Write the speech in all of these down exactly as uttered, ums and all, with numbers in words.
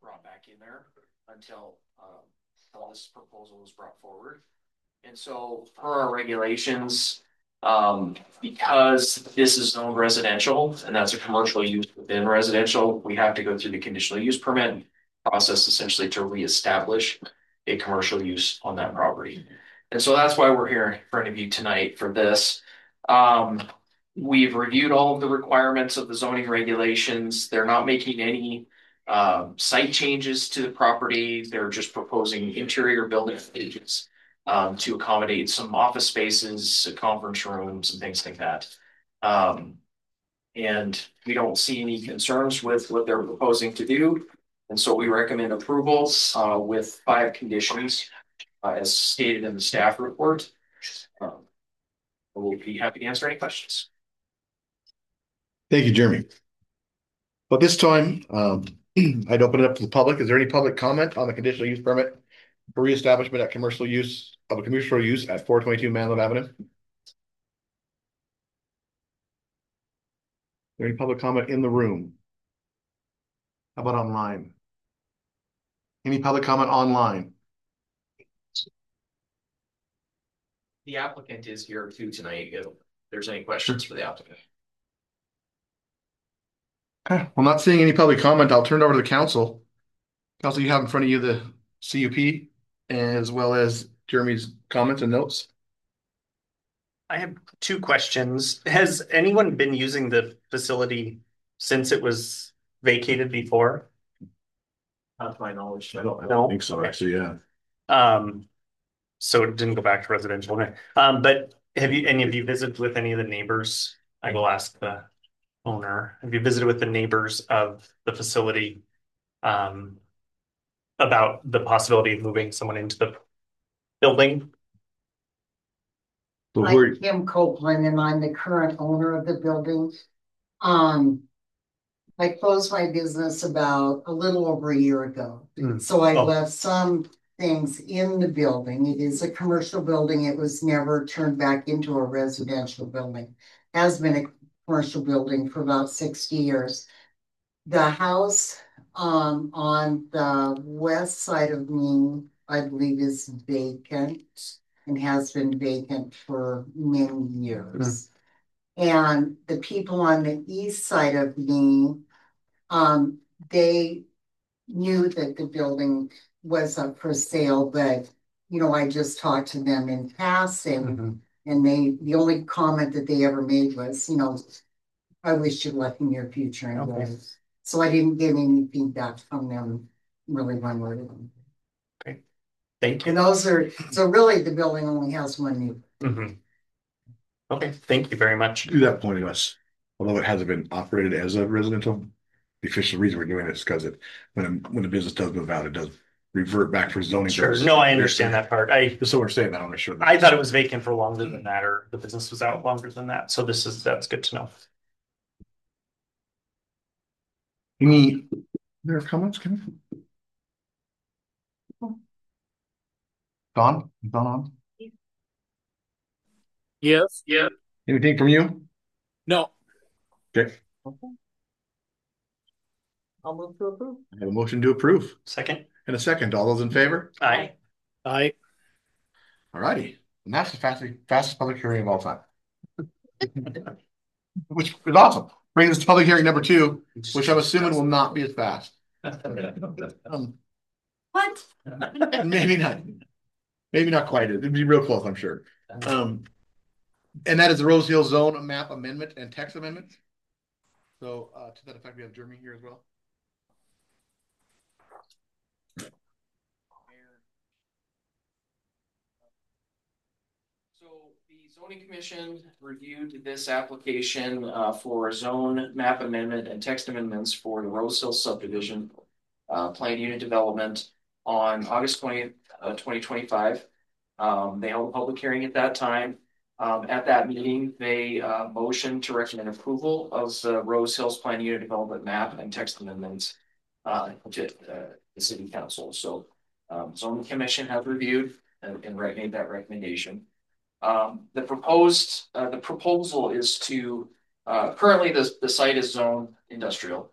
brought back in there until, um, all this proposal was brought forward. And so per our regulations, um, because this is zoned residential and that's a commercial use within residential, we have to go through the conditional use permit process essentially to reestablish a commercial use on that property. And so that's why we're here in front of you tonight for this. Um, we've reviewed all of the requirements of the zoning regulations. They're not making any uh, site changes to the property. They're just proposing interior building stages um, to accommodate some office spaces, conference rooms, and things like that. Um, and we don't see any concerns with what they're proposing to do. And so we recommend approval uh, with five conditions uh, as stated in the staff report. Um, we'll be happy to answer any questions. Thank you, Jeremy. But this time, um, I'd open it up to the public. Is there any public comment on the conditional use permit for reestablishment at commercial use of a commercial use at four twenty-two Manlove Avenue? Is there any public comment in the room? How about online? Any public comment online? The applicant is here too tonight. If there's any questions for the applicant. Okay, well, not seeing any public comment, I'll turn it over to the council. Council, you have in front of you the C U P as well as Jeremy's comments and notes. I have two questions. Has anyone been using the facility since it was vacated before? Not to my knowledge. I don't, I No? don't think so, Okay. actually, yeah. Um, so it didn't go back to residential. Okay. Um, but have you, any of you visited with any of the neighbors? I will ask the owner. Have you visited with the neighbors of the facility um, about the possibility of moving someone into the building? So I'm we're, Kim Copeland, and I'm the current owner of the building. Um, I closed my business about a little over a year ago. Mm. So I Oh. left some things in the building. It is a commercial building. It was never turned back into a residential building. Has been a commercial building for about sixty years. The house um, on the west side of me, I believe, is vacant and has been vacant for many years. Mm. And the people on the east side of me, um, they knew that the building was up for sale, but you know, I just talked to them in passing, mm-hmm. and they the only comment that they ever made was, you know, I wish you luck in your future. And okay. So I didn't get any feedback from them really one word of them. Okay. Thank you. And those are, so really the building only has one neighbor. Mm-hmm. Okay, thank you very much. To that point, us, although it hasn't been operated as a residential, the official reason we're doing it is because it when a, when a business does move out, it does revert back for zoning. Sure. Purposes. No, I understand that part. I just so we're saying that I'm not sure. I thought it was vacant for longer than that, or the business was out longer than that. So this is that's good to know. Any other comments? Can Don? Don on? Yes. Yeah. Anything from you? No. Okay. I'll move to approve. I have a motion to approve. Second. And a second. All those in favor? Aye. Aye. All righty. And that's the fastest, fastest public hearing of all time. Which is awesome. Brings us to public hearing number two, which I'm assuming will not be as fast. um, what? Maybe not. Maybe not quite. It'd be real close, I'm sure. Um, and that is the Rose Hill Zone Map Amendment and Text Amendment. So uh, to that effect, we have Jeremy here as well. So the zoning commission reviewed this application uh, for zone map amendment and text amendments for the Rose Hill subdivision uh, planned unit development on August twentieth, uh, twenty twenty-five. Um, they held a public hearing at that time. Um, at that meeting, they uh, motioned to recommend approval of the Rose Hills planned unit development map and text amendments uh, to uh, the city council. So um, zoning commission have reviewed and, and made that recommendation. Um, the proposed, uh, the proposal is to, uh, currently the, the site is zone industrial.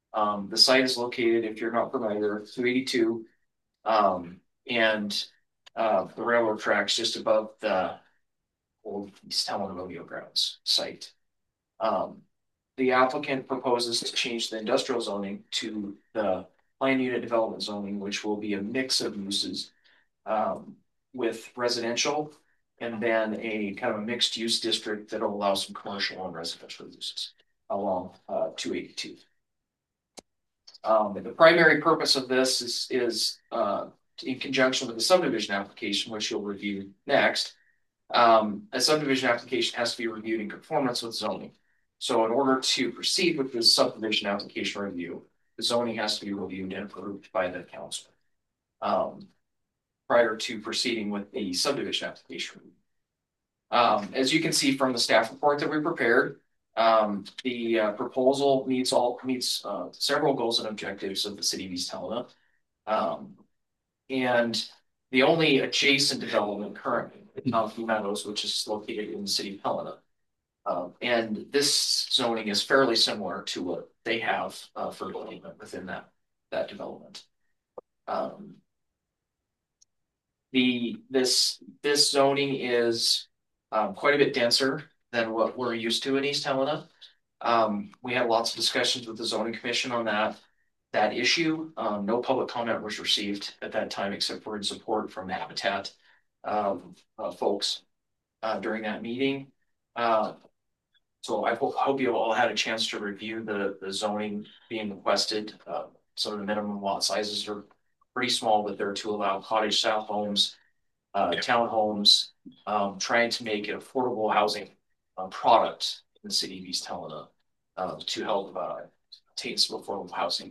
Um, the site is located, if you're not familiar, two eighty-two, um, and uh, the railroad tracks just above the old East Helena Rodeo Grounds site. Um, the applicant proposes to change the industrial zoning to the planned unit development zoning, which will be a mix of uses um, with residential and then a kind of a mixed use district that will allow some commercial and residential uses along uh, two eighty-two. Um, the primary purpose of this is, is uh, in conjunction with the subdivision application, which you'll review next. Um, a subdivision application has to be reviewed in conformance with zoning. So in order to proceed with the subdivision application review, the zoning has to be reviewed and approved by the council um, prior to proceeding with the subdivision application. Um, as you can see from the staff report that we prepared, um, the uh, proposal meets all meets uh, several goals and objectives of the city of East Helena. Um, and the only adjacent development currently is Mountain Meadows, which is located in the city of Helena. Um, and this zoning is fairly similar to what they have uh, for development within that, that development. Um, the this this zoning is um, quite a bit denser than what we're used to in East Helena. Um, we had lots of discussions with the zoning commission on that that issue. Um, no public comment was received at that time, except for in support from the Habitat um, uh, folks uh, during that meeting. Uh, so I hope, hope you all had a chance to review the, the zoning being requested. Uh, some of the minimum lot sizes are pretty small, but they're to allow cottage style homes, uh, yeah. townhomes, um, trying to make it affordable housing uh, product in the city of East Helena uh, to help uh, attain some affordable housing,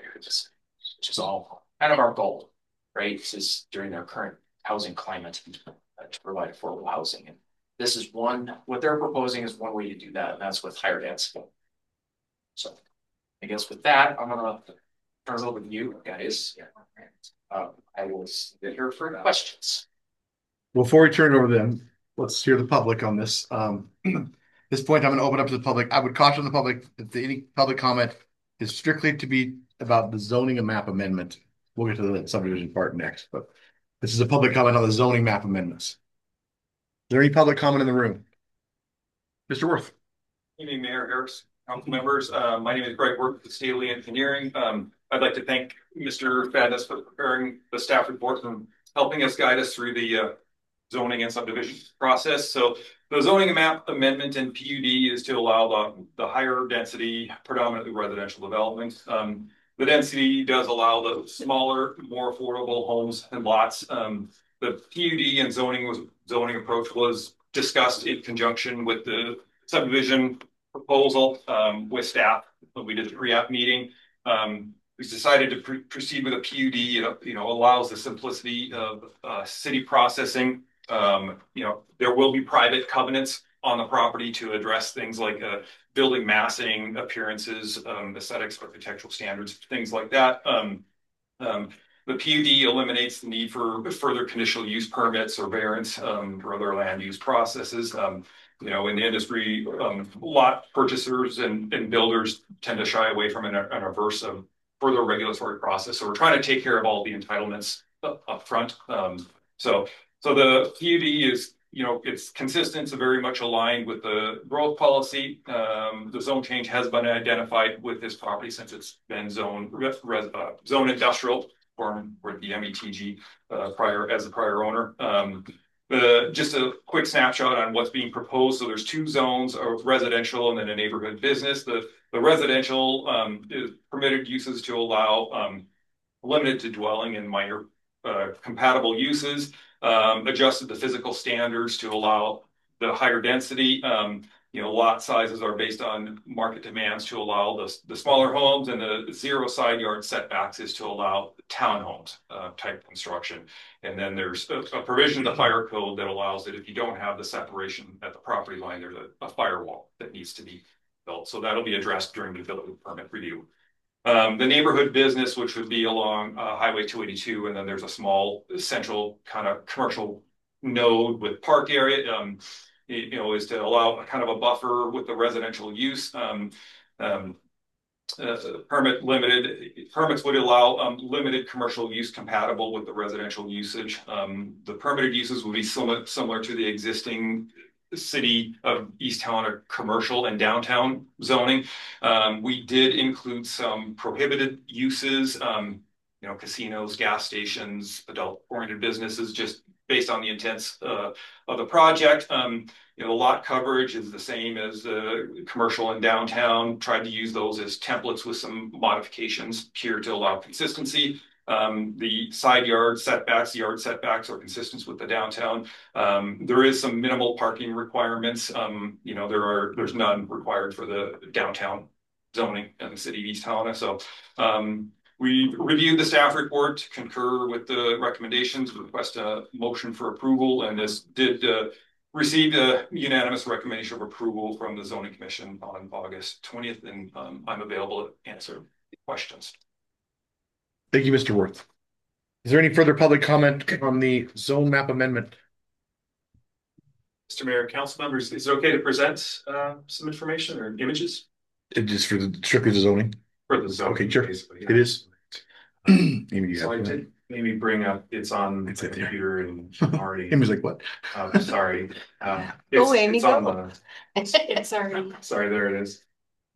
which is all kind of our goal, right? Is during their current housing climate uh, to provide affordable housing. And this is one, what they're proposing is one way to do that, and that's with higher density. So I guess with that, I'm gonna turn it over to you guys. Uh, I will sit here for questions. Before we turn it over to them, let's hear the public on this. Um, at this point, I'm going to open up to the public. I would caution the public that any public comment is strictly to be about the zoning and map amendment. We'll get to the subdivision part next, but this is a public comment on the zoning map amendments. Is there any public comment in the room? Mister Worth. Good evening, Mayor Harris, council members. Uh, my name is Greg Worth with Staley Engineering. Um, I'd like to thank Mister Fadness for preparing the staff report and helping us guide us through the uh, zoning and subdivision process. So the zoning map amendment in P U D is to allow the, the higher density, predominantly residential development. Um, the density does allow the smaller, more affordable homes and lots. Um, the P U D and zoning was zoning approach was discussed in conjunction with the subdivision proposal um, with staff when we did the pre-app meeting. Um, we decided to pr proceed with a P U D. It, you know, allows the simplicity of uh, city processing. Um, you know, there will be private covenants on the property to address things like uh, building massing, appearances, um, aesthetics, architectural standards, things like that. Um, um, the P U D eliminates the need for further conditional use permits or variance um, for other land use processes. Um, you know, in the industry, um, lot purchasers and, and builders tend to shy away from an, an averse of further regulatory process. So we're trying to take care of all the entitlements up, up front. Um, so, so the P U D is, you know, it's consistent, so very much aligned with the growth policy. Um, the zone change has been identified with this property since it's been zone res, uh, zone industrial or with the M E T G uh, prior as the prior owner. Um, The, just a quick snapshot on what's being proposed. So there's two zones of residential and then a neighborhood business. The, the residential um, is permitted uses to allow um, limited to dwelling and minor uh, compatible uses, um, adjusted the physical standards to allow the higher density. Um, you know, lot sizes are based on market demands to allow the, the smaller homes, and the zero side yard setbacks is to allow townhomes uh, type construction. And then there's a, a provision in the fire code that allows that if you don't have the separation at the property line, there's a, a firewall that needs to be built. So that'll be addressed during the building permit review. Um, the neighborhood business, which would be along uh, Highway two eighty-two, and then there's a small central kind of commercial node with park area, um, you know, is to allow a kind of a buffer with the residential use. Um, um, uh, permit limited, permits would allow um, limited commercial use compatible with the residential usage. Um, the permitted uses would be similar, similar to the existing city of East Helena commercial and downtown zoning. Um, we did include some prohibited uses, um, you know, casinos, gas stations, adult-oriented businesses, just based on the intents uh, of the project. Um, you know, the lot coverage is the same as the commercial and downtown. Tried to use those as templates with some modifications here to allow consistency. Um, the side yard setbacks, yard setbacks are consistent with the downtown. Um, there is some minimal parking requirements. Um, you know, there are there's none required for the downtown zoning in the city of East Helena. So um, we reviewed the staff report to concur with the recommendations, request a motion for approval, and this did uh, receive a unanimous recommendation of approval from the zoning commission on August twentieth, and um, I'm available to answer questions. Thank you, Mister Worth. Is there any further public comment on the zone map amendment? Mister Mayor, council members, is it okay to present uh, some information or images? It is for the strictly the zoning. For the zone. Okay, sure. Basically, yeah. It is. Amy, you So I have did maybe bring up, it's on It's the right there. computer and already, Amy's like, what? uh, sorry. Um, it's, Oh, Amy, it's on go. the, It's already. sorry, there it is.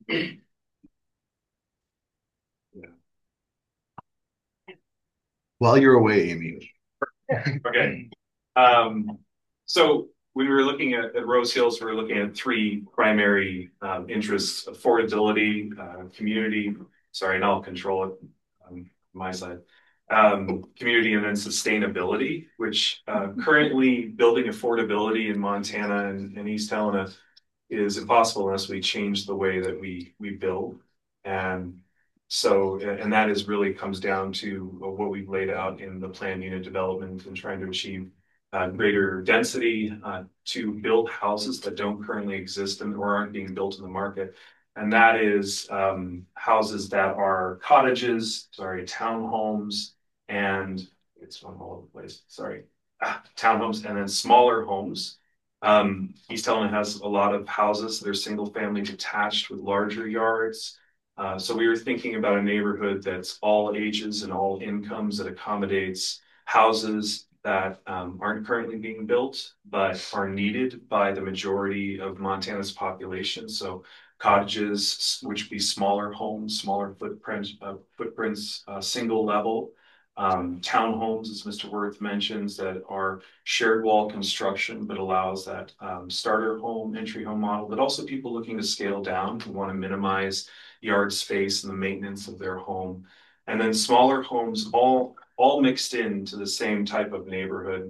While you're away, Amy. Okay. Um, so when we were looking at, at Rose Hills, we were looking at three primary um, interests: affordability, uh, community. Sorry, and I'll control it on my side. Um, community and then sustainability, which uh, currently building affordability in Montana and, and East Helena is impossible unless we change the way that we we build. And so, and that is really comes down to what we've laid out in the planned unit development and trying to achieve uh, greater density uh, to build houses that don't currently exist and or aren't being built in the market. And that is um, houses that are cottages, sorry, townhomes, and it's one all over the place, sorry, ah, townhomes, and then smaller homes. Um, East Helena has a lot of houses that are single family detached with larger yards. Uh, so we were thinking about a neighborhood that's all ages and all incomes that accommodates houses that um, aren't currently being built, but are needed by the majority of Montana's population. So cottages, which would be smaller homes, smaller footprint, uh, footprints, uh, single level. Um, townhomes, as Mister Worth mentions, that are shared wall construction, but allows that um, starter home, entry home model, but also people looking to scale down who want to minimize yard space and the maintenance of their home. And then smaller homes, all all mixed into the same type of neighborhood.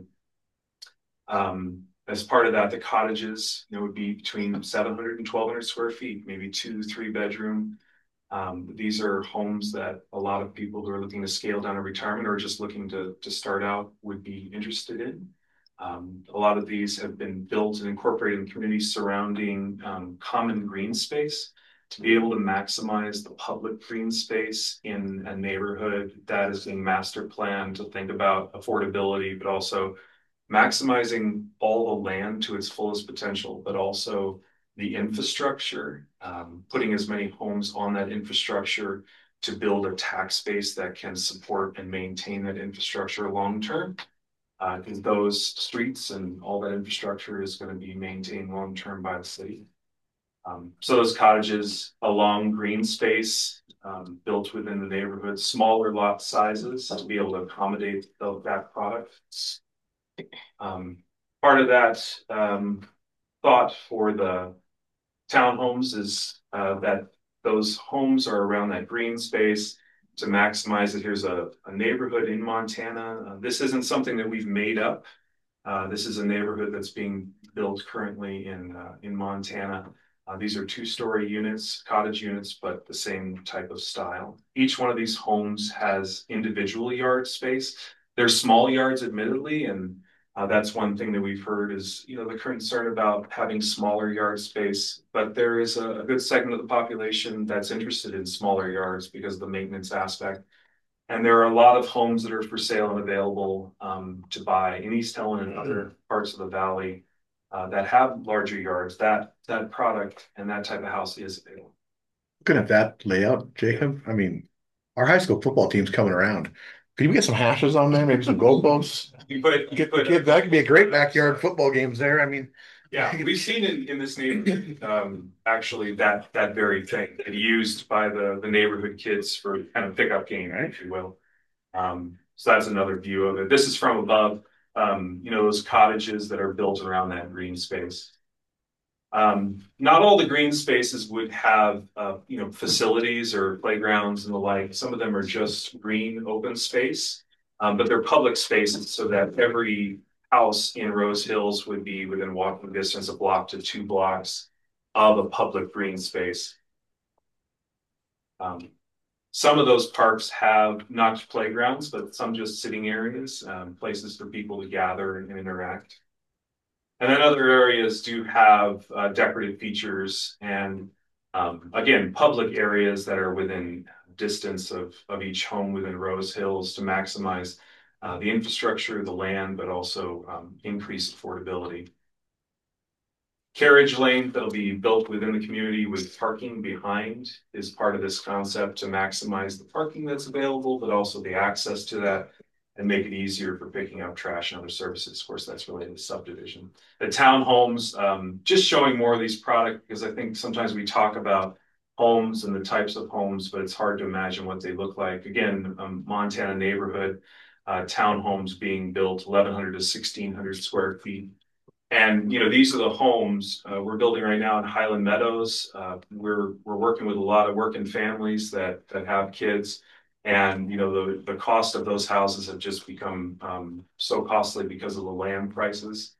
Um, as part of that, the cottages, you know, would be between seven hundred and twelve hundred square feet, maybe two, three bedroom. Um, these are homes that a lot of people who are looking to scale down a retirement or just looking to, to start out would be interested in. Um, a lot of these have been built and incorporated in communities surrounding um, common green space to be able to maximize the public green space in a neighborhood that is being master planned to think about affordability, but also maximizing all the land to its fullest potential, but also the infrastructure, um, putting as many homes on that infrastructure to build a tax base that can support and maintain that infrastructure long term. Because uh, those streets and all that infrastructure is going to be maintained long term by the city. Um, so those cottages along green space um, built within the neighborhood, smaller lot sizes to be able to accommodate the, that product. Um, part of that um, thought for the townhomes is uh, that those homes are around that green space to maximize it. Here's a, a neighborhood in Montana. Uh, this isn't something that we've made up. Uh, this is a neighborhood that's being built currently in uh, in Montana. Uh, these are two-story units, cottage units, but the same type of style. Each one of these homes has individual yard space. They're small yards, admittedly, and uh, that's one thing that we've heard is, you know, the concern about having smaller yard space. But there is a, a good segment of the population that's interested in smaller yards because of the maintenance aspect. And there are a lot of homes that are for sale and available um, to buy in East Helena and other parts of the valley uh, that have larger yards. That that product and that type of house is available. Looking at that layout, Jacob, I mean, our high school football team's coming around. Could we get some hashes on there, maybe some goalposts? You put, you Get the put. kids, that could be a great backyard football games there. I mean, Yeah, we've seen in, in this neighborhood, um, actually that, that very thing and used by the, the neighborhood kids for kind of pickup game, if you will. Um, so that's another view of it. This is from above, um, you know, those cottages that are built around that green space. Um, not all the green spaces would have, uh, you know, facilities or playgrounds and the like. Some of them are just green open space, um, but they're public spaces so that every house in Rose Hills would be within walking distance, a block to two blocks of a public green space. Um, some of those parks have not playgrounds, but some just sitting areas, um, places for people to gather and interact. And then other areas do have uh, decorative features and, um, again, public areas that are within distance of, of each home within Rose Hills to maximize uh, the infrastructure, the land, but also um, increase affordability. Carriage lane that'll be built within the community with parking behind is part of this concept to maximize the parking that's available, but also the access to that and make it easier for picking up trash and other services. Of course, that's related to subdivision. The townhomes, um, just showing more of these products because I think sometimes we talk about homes and the types of homes, but it's hard to imagine what they look like. Again, um, Montana neighborhood, uh, townhomes being built eleven hundred to sixteen hundred square feet. And you know, these are the homes uh, we're building right now in Highland Meadows. Uh, we're we're working with a lot of working families that that have kids, and you know, the the cost of those houses have just become um, so costly because of the land prices.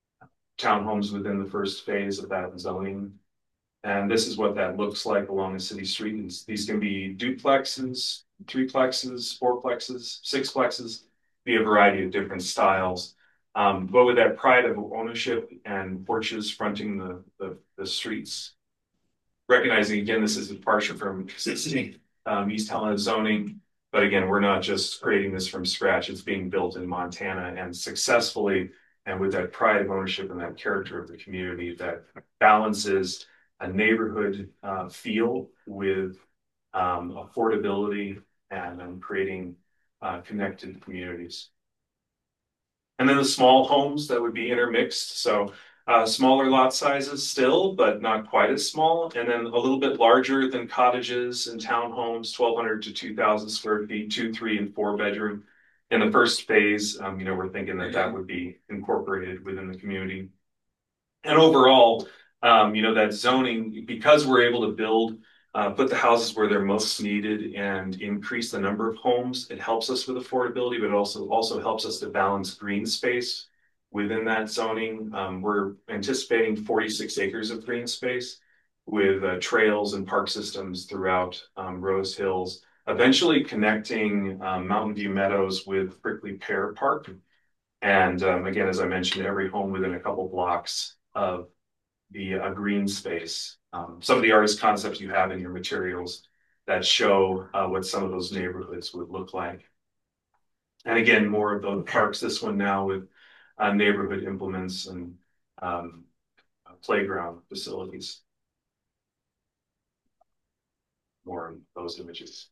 Townhomes within the first phase of that zoning, and this is what that looks like along a city street. And these can be duplexes, threeplexes, fourplexes, sixplexes, be a variety of different styles. Um, but with that pride of ownership and porches fronting the, the, the streets, recognizing again, this is a departure from existing um, East Helena zoning. But again, we're not just creating this from scratch. It's being built in Montana and successfully, and with that pride of ownership and that character of the community that balances a neighborhood uh, feel with um, affordability and um, creating uh, connected communities. And then the small homes that would be intermixed. So uh, smaller lot sizes still, but not quite as small. And then a little bit larger than cottages and townhomes, twelve hundred to two thousand square feet, two, three, and four bedroom. In the first phase, um, you know, we're thinking that that would be incorporated within the community. And overall, um, you know, that zoning, because we're able to build Uh, put the houses where they're most needed and increase the number of homes. It helps us with affordability, but it also also helps us to balance green space within that zoning. Um, we're anticipating forty-six acres of green space with uh, trails and park systems throughout um, Rose Hills, eventually connecting um, Mountain View Meadows with Prickly Pear Park. And um, again, as I mentioned, every home within a couple blocks of the uh, green space. Um, some of the artist concepts you have in your materials that show uh, what some of those neighborhoods would look like. And again, more of those parks, this one now with uh, neighborhood implements and um, playground facilities. More of those images.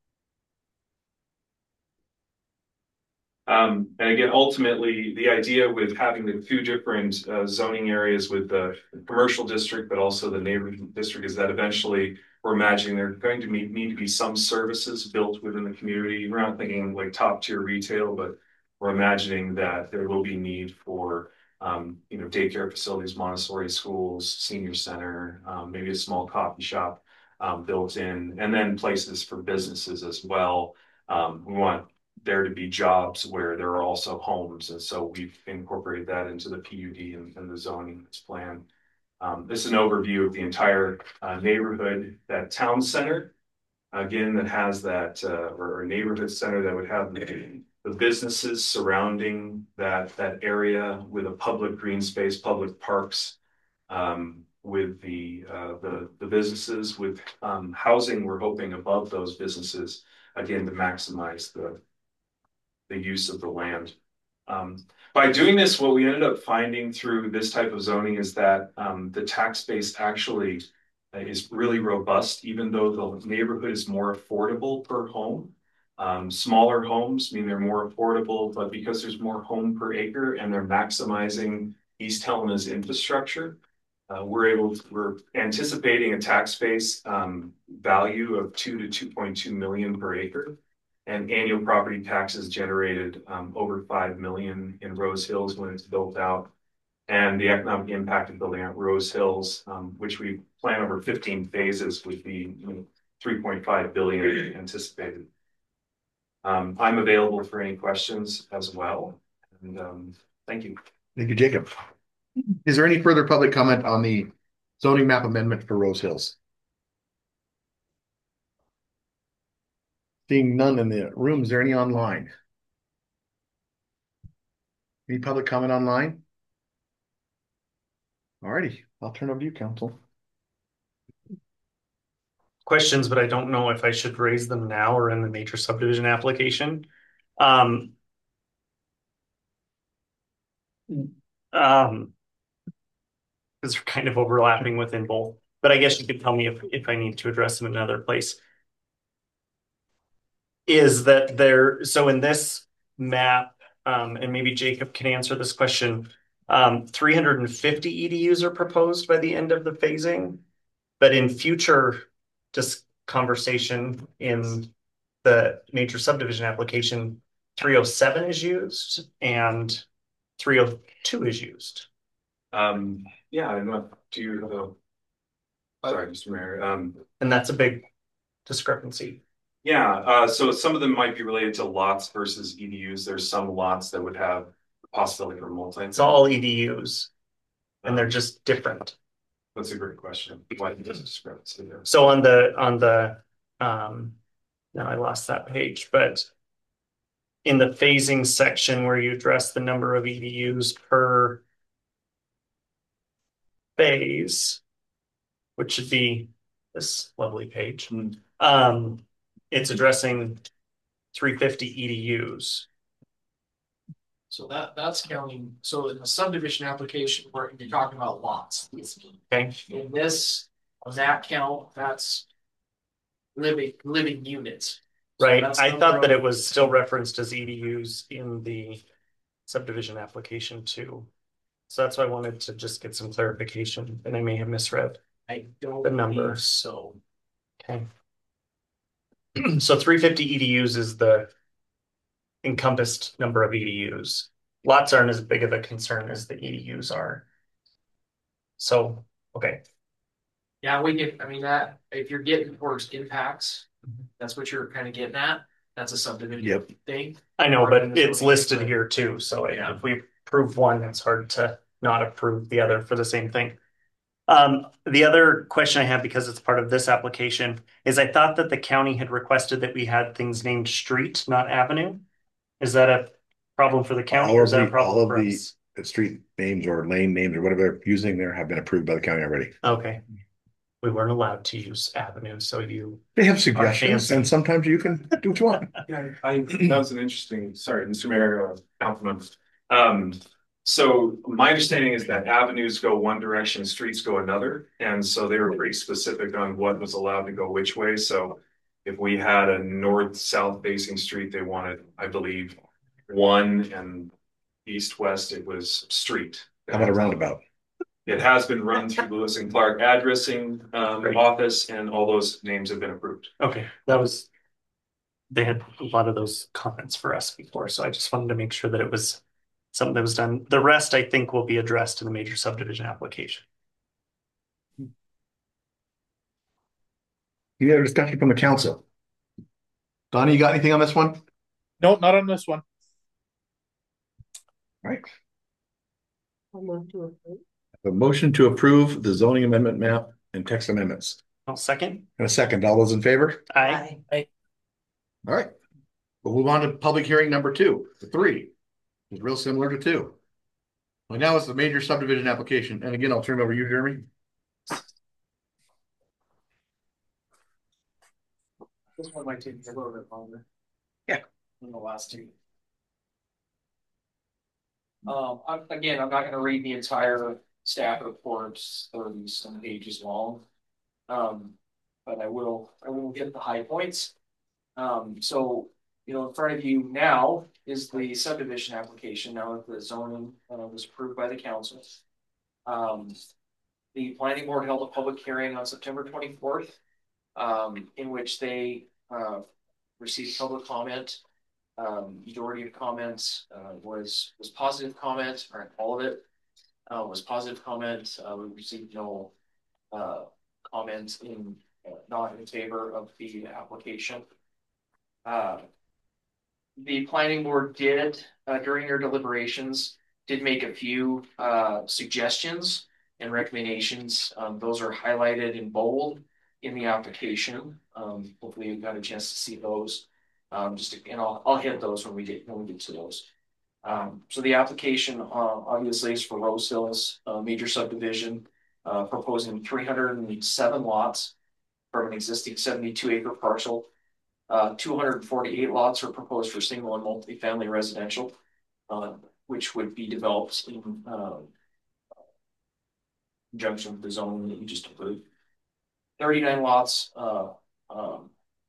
Um, and again, ultimately, the idea with having the two different uh, zoning areas with the commercial district, but also the neighborhood district, is that eventually we're imagining there are going to need, need to be some services built within the community. We're not thinking like top tier retail, but we're imagining that there will be need for um, you know, daycare facilities, Montessori schools, senior center, um, maybe a small coffee shop um, built in, and then places for businesses as well. Um, we want there to be jobs where there are also homes. And so we've incorporated that into the P U D and, and the zoning that's planned. Um, this is an overview of the entire uh, neighborhood, that town center, again, that has that, uh, or, or neighborhood center that would have the, the businesses surrounding that, that area with a public green space, public parks, um, with the, uh, the, the businesses with um, housing, we're hoping above those businesses, again, to maximize the, the use of the land. Um, by doing this, what we ended up finding through this type of zoning is that um, the tax base actually is really robust, even though the neighborhood is more affordable per home. Um, smaller homes mean they're more affordable, but because there's more home per acre and they're maximizing East Helena's infrastructure, uh, we're able to, we're anticipating a tax base um, value of two to two point two million per acre, and annual property taxes generated um, over five million in Rose Hills when it's built out. And the economic impact of building out Rose Hills, um, which we plan over fifteen phases, would be you know, three point five billion anticipated. Um, I'm available for any questions as well. And um, thank you. Thank you, Jacob. Is there any further public comment on the zoning map amendment for Rose Hills? Seeing none in the room, is there any online? Any public comment online? Alrighty, I'll turn over to you, council. Questions, but I don't know if I should raise them now or in the major subdivision application. Um, um, because they're kind of overlapping within both, but I guess you could tell me if, if I need to address them in another place. Is that there, so in this map, um, and maybe Jacob can answer this question, um, three hundred fifty E D Us are proposed by the end of the phasing, but in future just conversation in the major subdivision application, three oh seven is used and three oh two is used. Um, yeah, I'm not to you. Uh, sorry, Mister Mayor. Um, and that's a big discrepancy. Yeah, uh, so some of them might be related to lots versus E D Us. There's some lots that would have the possibility for multi. It's all E D Us, and they're just different. That's a great question. Why does it discrepancy there? So on the on the um, now I lost that page, but in the phasing section where you address the number of E D Us per phase, which should be this lovely page, Mm. um, it's addressing three hundred fifty E D Us. So that, that's counting, so in the subdivision application, where you're talking about lots. Okay. In this, on that count, that's living, living units. So Right. that's I number thought that of- it was still referenced as E D Us in the subdivision application too. So that's why I wanted to just get some clarification, and I may have misread I don't the number. believe so. Okay. So three hundred fifty E D Us is the encompassed number of E D Us. Lots aren't as big of a concern as the E D Us are. So, okay. Yeah, we get, I mean, that, if you're getting towards impacts, that's what you're kind of getting at. That's a subdivision Yep. thing. I know, Part of but the it's zoning, listed but- here too. So Yeah. if we approve one, it's hard to not approve the other for the same thing. Um, the other question I have, because it's part of this application, is I thought that the county had requested that we had things named street, not avenue. Is that a problem for the county All or of is that the, a problem all of for the us? the street names or lane names or whatever they're using there have been approved by the county already. Okay. We weren't allowed to use avenue, so you, They have suggestions fancy. and sometimes you can do what you want. Yeah, I, that was an interesting, sorry, Mister Mayor, uh, Councilman. Um, so my understanding is that avenues go one direction, streets go another. And so they were pretty specific on what was allowed to go which way. So if we had a north-south facing street, they wanted, I believe, one, and east-west, it was street. How about a roundabout? It has been run through Lewis and Clark addressing um, Great. office, and all those names have been approved. okay, that was, they had a lot of those comments for us before, so I just wanted to make sure that it was something that was done. The rest, I think, will be addressed in the major subdivision application. Any other discussion from the council? Donnie, you got anything on this one? No, not on this one. All right. A motion to approve the zoning amendment map and text amendments. I'll second. And a second, all those in favor? Aye. All right. We'll move on to public hearing number two, the three. It's real similar to two. Well, now it's the major subdivision application. And again, I'll turn it over to you, Jeremy. This one might take a little bit longer. Yeah. Than the last two. Um, I'm, again, I'm not gonna read the entire staff report, thirty some pages long. Um, but I will, I will get the high points. Um, so, you know, in front of you now is the subdivision application, now that the zoning uh, was approved by the council. Um, the planning board held a public hearing on September twenty-fourth, um, in which they uh, received public comment. Um, majority of comments uh, was was positive comment, or all of it uh, was positive comment. Uh, we received no uh, comments in uh, not in favor of the application. Uh, the planning board did uh, during their deliberations did make a few uh, suggestions and recommendations. Um, those are highlighted in bold in the application. Um, hopefully you got a chance to see those. Um, just to, and I'll I'll hit those when we get when we get to those. Um, so the application uh, obviously is for Rose Hills uh, major subdivision, uh, proposing three hundred seven lots from an existing seventy-two acre parcel. Uh, two hundred forty-eight lots are proposed for single and multi-family residential, uh, which would be developed in uh, conjunction with the zone that you just approved. thirty-nine lots uh, um,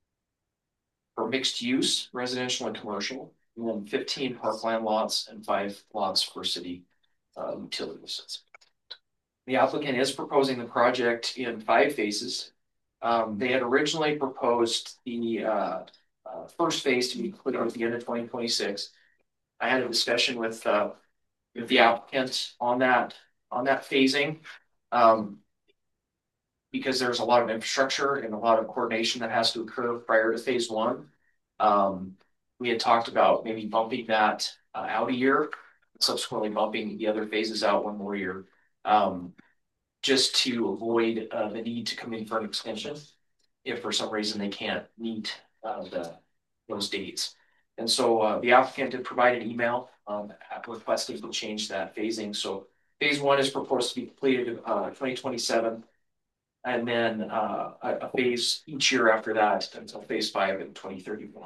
for mixed use, residential and commercial, and then fifteen parkland lots and five lots for city uh, utilities. The applicant is proposing the project in five phases. Um, they had originally proposed the uh, uh, first phase to be completed at the end of twenty twenty-six. I had a discussion with uh, with the applicant on that on that phasing, um, because there's a lot of infrastructure and a lot of coordination that has to occur prior to phase one. Um, we had talked about maybe bumping that uh, out a year, subsequently bumping the other phases out one more year, um, just to avoid uh, the need to come in for an extension if for some reason they can't meet uh, the those dates. And so uh, the applicant did provide an email um, requesting to change that phasing. So phase one is proposed to be completed uh, twenty twenty-seven, and then uh, a, a phase each year after that until phase five in twenty thirty-one.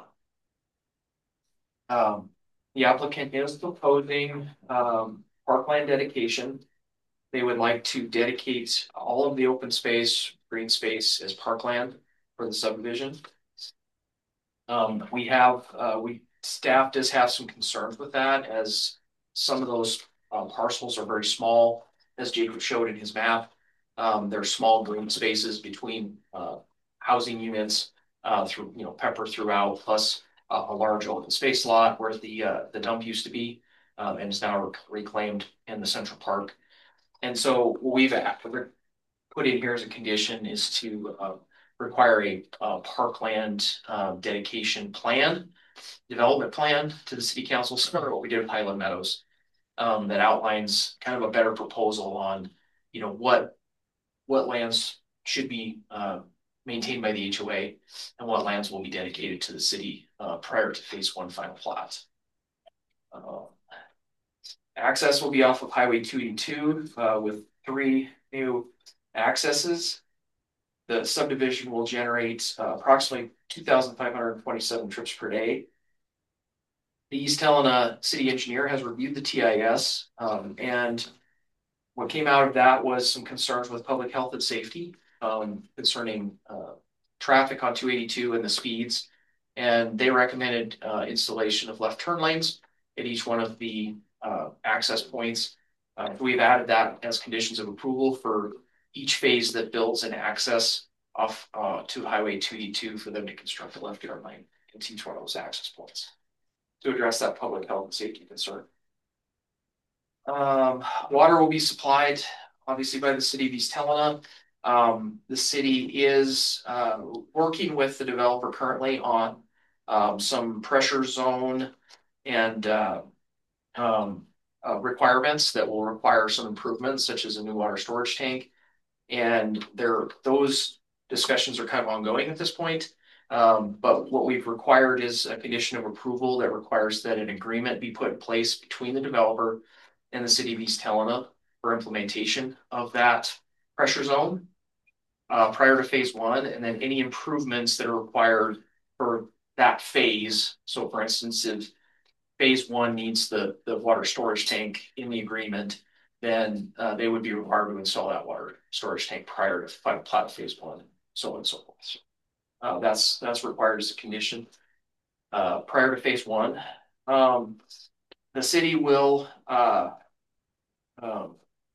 Um, the applicant is proposing um, parkland dedication. They would like to dedicate all of the open space, green space as parkland for the subdivision. Um, we have, uh, we, staff does have some concerns with that, as some of those uh, parcels are very small, as Jacob showed in his map. Um, there are small green spaces between uh, housing units uh, through, you know, pepper throughout, plus uh, a large open space lot where the uh, the dump used to be, um, and is now rec reclaimed in the Central Park. And so what we've put in here as a condition is to uh, require a uh, parkland uh, dedication plan, development plan to the city council, similar to what we did with Highland Meadows, um, that outlines kind of a better proposal on, you know, what what lands should be uh, maintained by the H O A and what lands will be dedicated to the city uh, prior to phase one final plat. Uh, access will be off of Highway two eighty-two uh, with three new accesses. The subdivision will generate uh, approximately two thousand five hundred twenty-seven trips per day. The East Helena city engineer has reviewed the T I S, um, and what came out of that was some concerns with public health and safety um, concerning uh, traffic on two eighty-two and the speeds. And they recommended uh, installation of left turn lanes at each one of the uh, access points. Uh, we've added that as conditions of approval for each phase that builds an access off uh, to Highway two eighty-two for them to construct a left turn lane at each one of those access points to address that public health and safety concern. Um, water will be supplied obviously by the city of East Helena. Um, the city is uh, working with the developer currently on um, some pressure zone and uh, um, uh, requirements that will require some improvements, such as a new water storage tank. And there, those discussions are kind of ongoing at this point. Um, but what we've required is a condition of approval that requires that an agreement be put in place between the developer and the city of East Helena for implementation of that pressure zone uh, prior to phase one, and then any improvements that are required for that phase. So for instance, if phase one needs the, the water storage tank in the agreement, then uh, they would be required to install that water storage tank prior to final plat phase one, so on and so forth. Uh, that's that's required as a condition uh, prior to phase one. Um, the city will uh, um,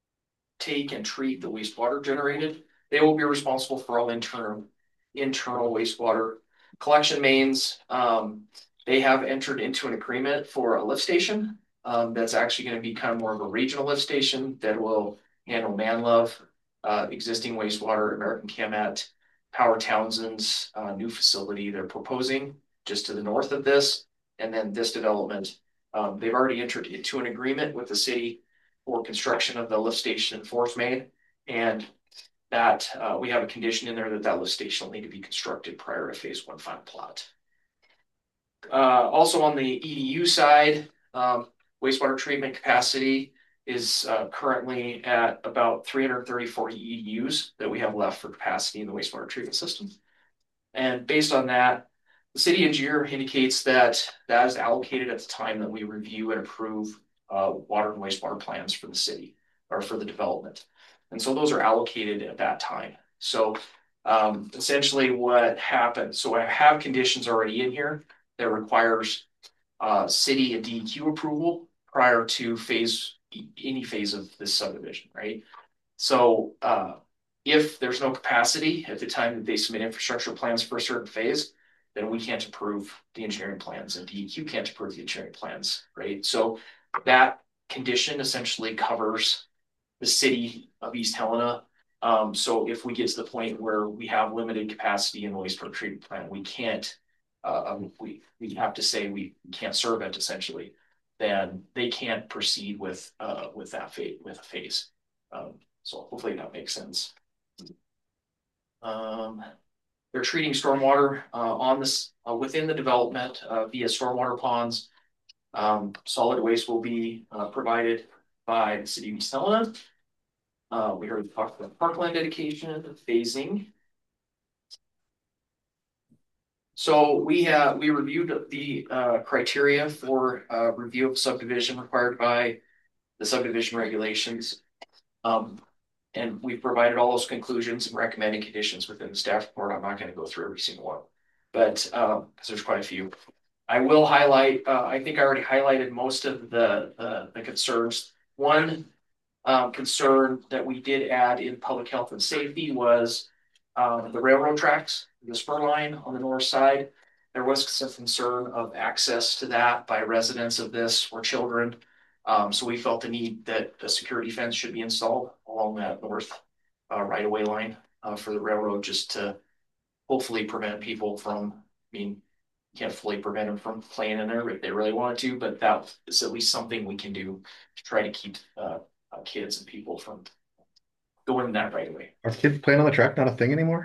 take and treat the wastewater generated. They will be responsible for all internal internal wastewater collection mains. Um, they have entered into an agreement for a lift station um, that's actually going to be kind of more of a regional lift station that will handle Manlove, uh, existing wastewater, American Camet, Power Townsend's uh, new facility they're proposing just to the north of this, and then this development. Um, they've already entered into an agreement with the city for construction of the lift station and force main, and that uh, we have a condition in there that that lift station will need to be constructed prior to phase one final plot. Uh, also on the E D U side, um, wastewater treatment capacity is uh, currently at about three hundred thirty-four E D Us that we have left for capacity in the wastewater treatment system. And based on that, the city engineer indicates that that is allocated at the time that we review and approve uh, water and wastewater plans for the city or for the development. And so those are allocated at that time. So um, essentially what happens, so I have conditions already in here that requires uh, city and D E Q approval prior to phase, any phase of this subdivision, right? So uh, if there's no capacity at the time that they submit infrastructure plans for a certain phase, then we can't approve the engineering plans and D E Q can't approve the engineering plans, right? So that condition essentially covers the city of East Helena. Um, so if we get to the point where we have limited capacity in the wastewater treatment plant, we can't, uh, um, we, we have to say we can't serve it essentially, then they can't proceed with, uh, with that phase, with a phase. Um, so hopefully that makes sense. Um, they're treating stormwater uh, on this uh, within the development uh, via stormwater ponds. Um, solid waste will be uh, provided by the city of East Helena. Uh, we heard talk about parkland dedication, phasing. So we have we reviewed the uh, criteria for uh, review of subdivision required by the subdivision regulations. Um, and we've provided all those conclusions and recommending conditions within the staff report. I'm not going to go through every single one, but um, because there's quite a few. I will highlight, uh, I think I already highlighted most of the, uh, the concerns. One um, concern that we did add in public health and safety was um, the railroad tracks, the spur line on the north side. There was some concern of access to that by residents of this or children. Um, so we felt the need that a security fence should be installed along that north uh, right-of-way line uh, for the railroad, just to hopefully prevent people from, I mean, you can't fully prevent them from playing in there if they really wanted to, but that is at least something we can do to try to keep uh, uh, kids and people from going that right away. Are kids playing on the track not a thing anymore?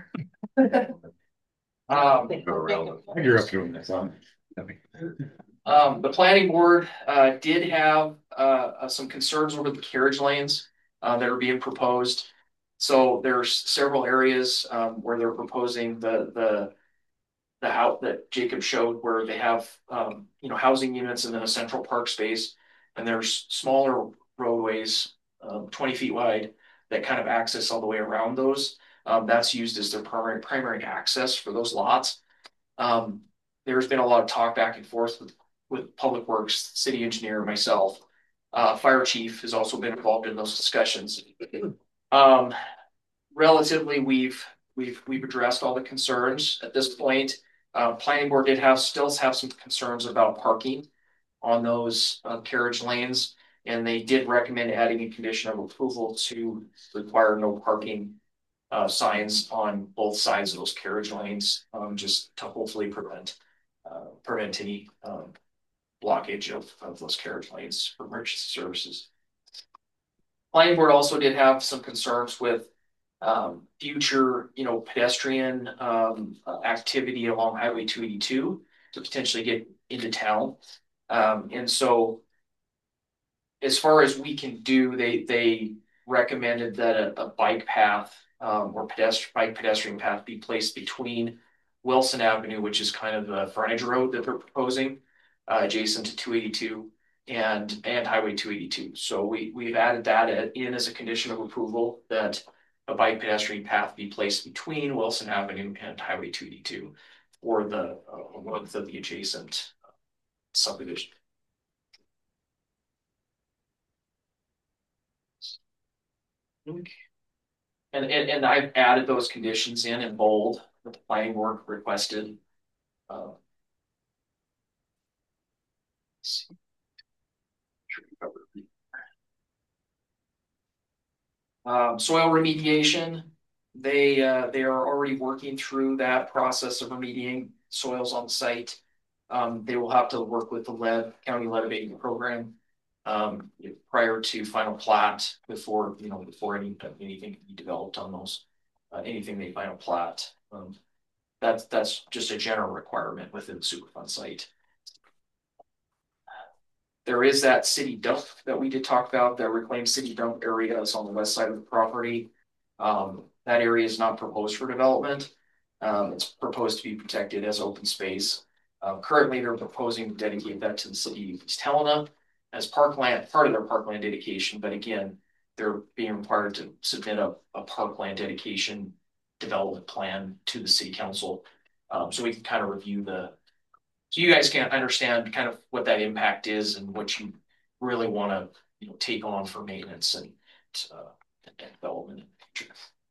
Um, I grew up doing this. Um, um, the planning board uh, did have uh, some concerns over the carriage lanes uh, that are being proposed. So there's several areas um, where they're proposing the the the house that Jacob showed, where they have um, you know housing units and then a central park space, and there's smaller roadways, um, twenty feet wide, that kind of access all the way around those. Um, that's used as their primary primary access for those lots. Um, there's been a lot of talk back and forth with with Public Works, city engineer, myself. Uh, fire chief has also been involved in those discussions. Um, relatively, we've we've we've addressed all the concerns at this point. Uh, planning board did have still have some concerns about parking on those uh, carriage lanes, and they did recommend adding a condition of approval to require no parking uh, signs on both sides of those carriage lanes, um, just to hopefully prevent uh, prevent any um, blockage of, of those carriage lanes for emergency services. Planning board also did have some concerns with um, future, you know, pedestrian um, uh, activity along Highway two eighty-two to potentially get into town. Um, and so as far as we can do, they they recommended that a, a bike path um, or pedestrian bike pedestrian path be placed between Wilson Avenue, which is kind of the frontage road that they're proposing, uh, adjacent to two eighty-two, and, and Highway two eighty-two. So we, we've added that in as a condition of approval that a bike pedestrian path be placed between Wilson Avenue and Highway two eighty-two for the, uh, length of the adjacent subdivision. Okay. And, and, and I've added those conditions in in bold that the planning board requested. Uh, Um, soil remediation, they, uh, they are already working through that process of remediating soils on site. Um, they will have to work with the lead, county lead abatement program, um, prior to final plat before, you know, before any, anything can be developed on those, uh, anything they final plat. Um, that's, that's just a general requirement within the Superfund site. There is that city dump that we did talk about, that reclaimed city dump area is on the west side of the property. Um, that area is not proposed for development. Um, it's proposed to be protected as open space. Uh, currently, they're proposing to dedicate that to the city of East Helena as parkland, part of their parkland dedication. But again, they're being required to submit a, a parkland dedication development plan to the city council. Um, so we can kind of review the, so you guys can understand kind of what that impact is and what you really want to, you know, take on for maintenance and, uh, and development in the future.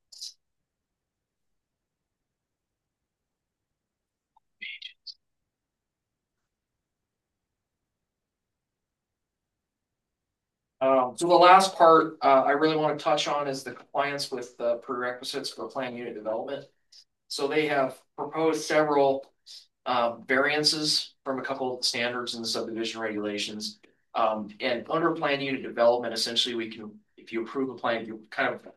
Um, so the last part uh, I really want to touch on is the compliance with the prerequisites for plan unit development. So they have proposed several um, variances from a couple of standards in the subdivision regulations. Um, and under plan unit development, essentially we can, if you approve a plan, you kind of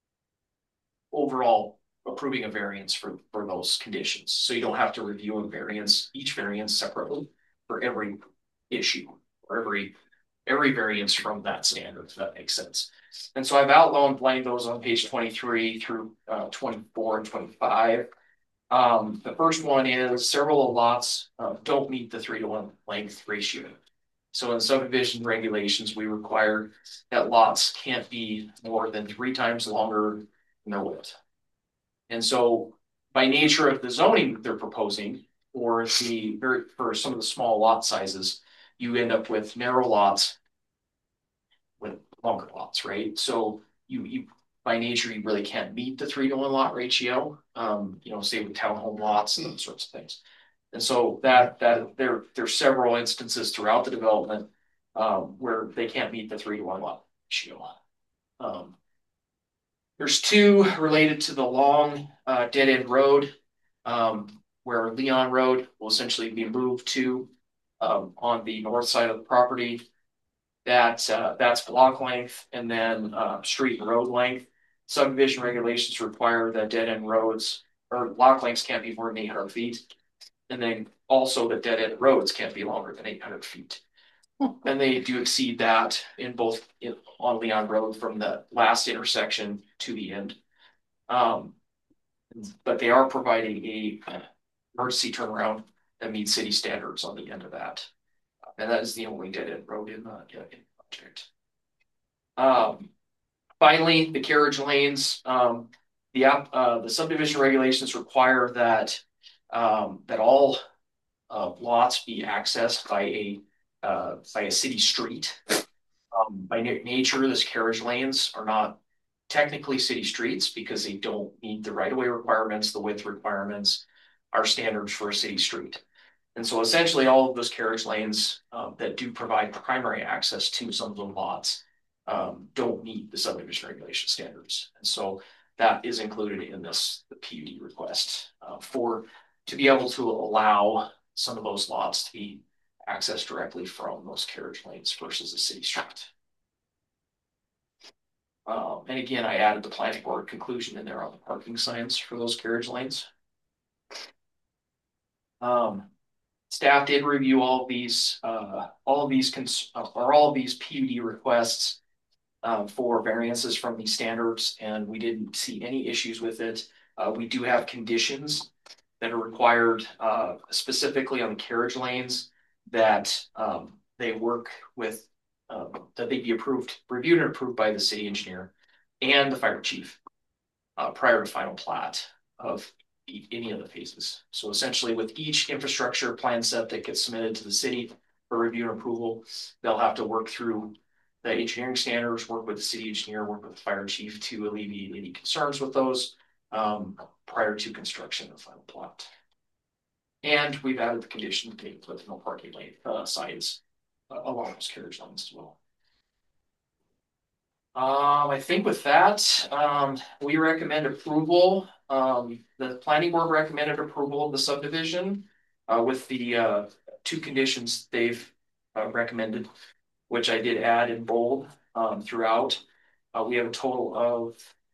overall approving a variance for, for those conditions. So you don't have to review a variance, each variance separately for every issue or every every variance from that standard, if that makes sense. And so I've outlined those on page twenty-three through uh, twenty-four and twenty-five. Um, the first one is several lots uh, don't meet the three to one length ratio. So in subdivision regulations, we require that lots can't be more than three times longer than their width. And so by nature of the zoning they're proposing, or the very for some of the small lot sizes, you end up with narrow lots with longer lots, right? So you you by nature you really can't meet the three to one lot ratio. Um, you know, say with townhome lots and those sorts of things. And so that that there there's several instances throughout the development um, where they can't meet the three to one lot ratio. Um, there's two related to the long uh, dead end road, um, where Leon Road will essentially be moved to um, on the north side of the property. That uh, that's block length, and then uh, street and road length. Subdivision regulations require that dead end roads or block lengths can't be more than eight hundred feet. And then also the dead end roads can't be longer than eight hundred feet. And they do exceed that in both in, on Leon Road from the last intersection to the end. Um, but they are providing a emergency turnaround that meets city standards on the end of that. And that is the only dead end road in the, in the project. Um, finally, the carriage lanes, um, the, uh, the subdivision regulations require that, um, that all uh, lots be accessed by a uh, by a city street. Um, by na nature, those carriage lanes are not technically city streets because they don't meet the right-of-way requirements, the width requirements, our standards for a city street. And so essentially all of those carriage lanes um, that do provide primary access to some of the lots um, don't meet the subdivision regulation standards. And so that is included in this the P U D request uh, for to be able to allow some of those lots to be accessed directly from those carriage lanes versus a city street. Um, and again, I added the planning board conclusion in there on the parking signs for those carriage lanes. Um, staff did review all of these, uh, all of these, cons uh, or all of these P U D requests um, for variances from these standards, and we didn't see any issues with it. Uh, we do have conditions that are required uh, specifically on the carriage lanes that um, they work with, um, that they be approved, reviewed and approved by the city engineer and the fire chief uh, prior to final plat of e- any of the phases. So essentially with each infrastructure plan set that gets submitted to the city for review and approval, they'll have to work through the engineering standards, work with the city engineer, work with the fire chief to alleviate any concerns with those um, prior to construction of final plot. And we've added the condition that with no parking lane uh, signs uh, along those carriage lanes as well. Um, I think with that, um, we recommend approval. Um, the planning board recommended approval of the subdivision uh, with the uh, two conditions they've uh, recommended, which I did add in bold um, throughout. Uh, we have a total of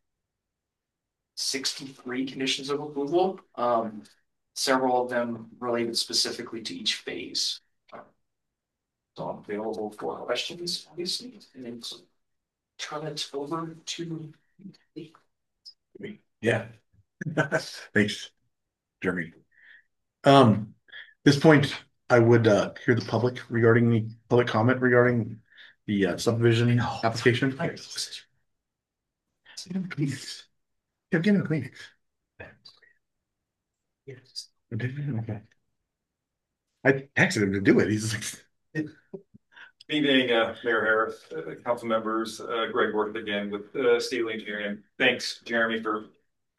sixty-three conditions of approval. Um, several of them related specifically to each phase. So I'm available for questions, obviously, and then turn it over to me. Yeah. Thanks, Jeremy. Um, at this point, I would uh, hear the public regarding the public comment regarding the uh, subdivision application. Please. Yeah, give him a Kleenex. Okay. I texted him to do it. He's like, Evening, uh, Mayor Harris, uh, council members, uh, Greg Worth again with uh, Steele Engineering. Thanks, Jeremy, for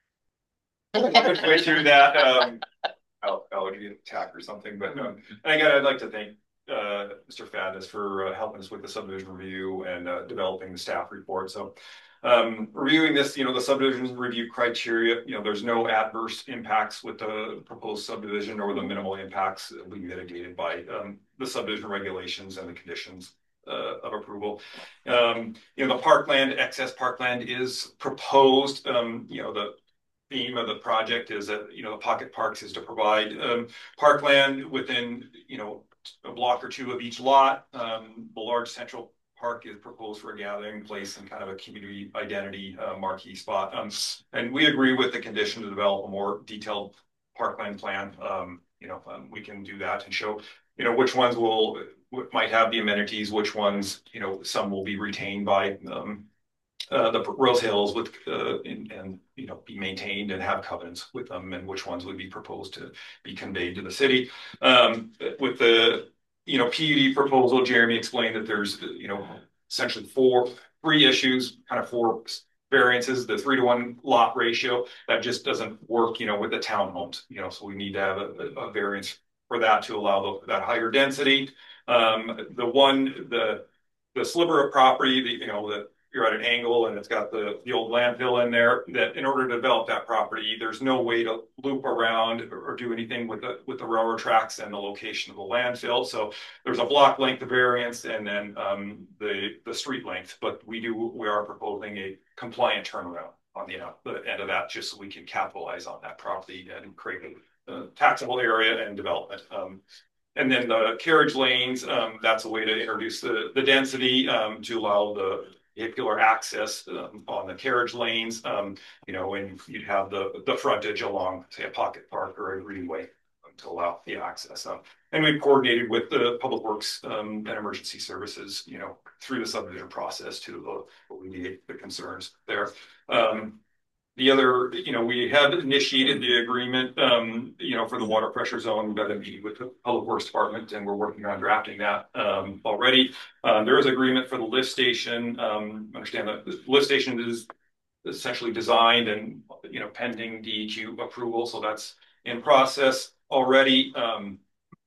way through that um, allergy attack or something. But um, and again, I'd like to thank uh, Mister Fadis for uh, helping us with the subdivision review and uh, developing the staff report. So um, reviewing this, you know, the subdivision review criteria, you know, there's no adverse impacts with the proposed subdivision or the minimal impacts that will be mitigated by um, the subdivision regulations and the conditions uh, of approval. Um, you know, the parkland, excess parkland is proposed. Um, you know, the theme of the project is that, you know, the pocket parks is to provide um, parkland within, you know, a block or two of each lot. Um, the large central park is proposed for a gathering place and kind of a community identity uh, marquee spot. Um, and we agree with the condition to develop a more detailed parkland plan. Um, you know, um, we can do that and show, you know, which ones will might have the amenities, which ones, you know, some will be retained by um, uh, the Rose Hills with uh, and, and you know be maintained and have covenants with them, and which ones would be proposed to be conveyed to the city. Um, with the you know P U D proposal, Jeremy explained that there's you know essentially four three issues, kind of four variances. The three to one lot ratio that just doesn't work, you know, with the townhomes. You know, so we need to have a, a variance for that to allow the, that higher density. Um, the one the the sliver of property, the, you know, that you're at an angle and it's got the, the old landfill in there, that in order to develop that property, there's no way to loop around or, or do anything with the with the railroad tracks and the location of the landfill. So there's a block length of variance and then um, the, the street length, but we do, we are proposing a compliant turnaround on the, uh, the end of that, just so we can capitalize on that property and create a, a taxable area and development. Um, And then the carriage lanes, um, that's a way to introduce the, the density um, to allow the vehicular access um, on the carriage lanes. Um, you know, and you'd have the, the frontage along, say, a pocket park or a greenway um, to allow the access. Um, and we've coordinated with the Public Works um, and Emergency Services, you know, through the subdivision process to uh, alleviate the concerns there. Um, The other, you know, we have initiated the agreement, um, you know, for the water pressure zone. We've got a meeting with the Public Works Department and we're working on drafting that um, already. Uh, there is agreement for the lift station. Um, understand that the lift station is essentially designed and, you know, pending D E Q approval. So that's in process already. Um,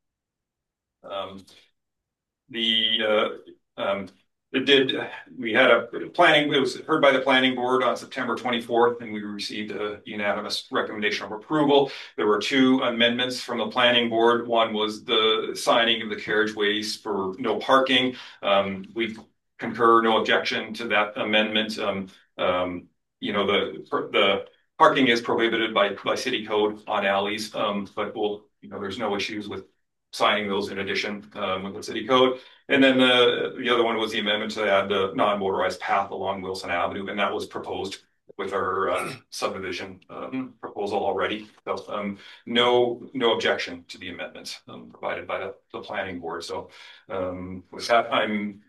um, the, uh, um, It did, we had a planning, it was heard by the planning board on September twenty-fourth, and we received a unanimous recommendation of approval. There were two amendments from the planning board. One was the signing of the carriageways for no parking. Um, we concur, no objection to that amendment. Um, um, you know, the, the parking is prohibited by, by city code on alleys, um, but we'll, you know, there's no issues with signing those in addition um, with the city code. And then the, the other one was the amendment to add the non-motorized path along Wilson Avenue, and that was proposed with our uh, subdivision um, proposal already. So um, no, no objection to the amendment um, provided by the, the planning board. So um, with that, I'm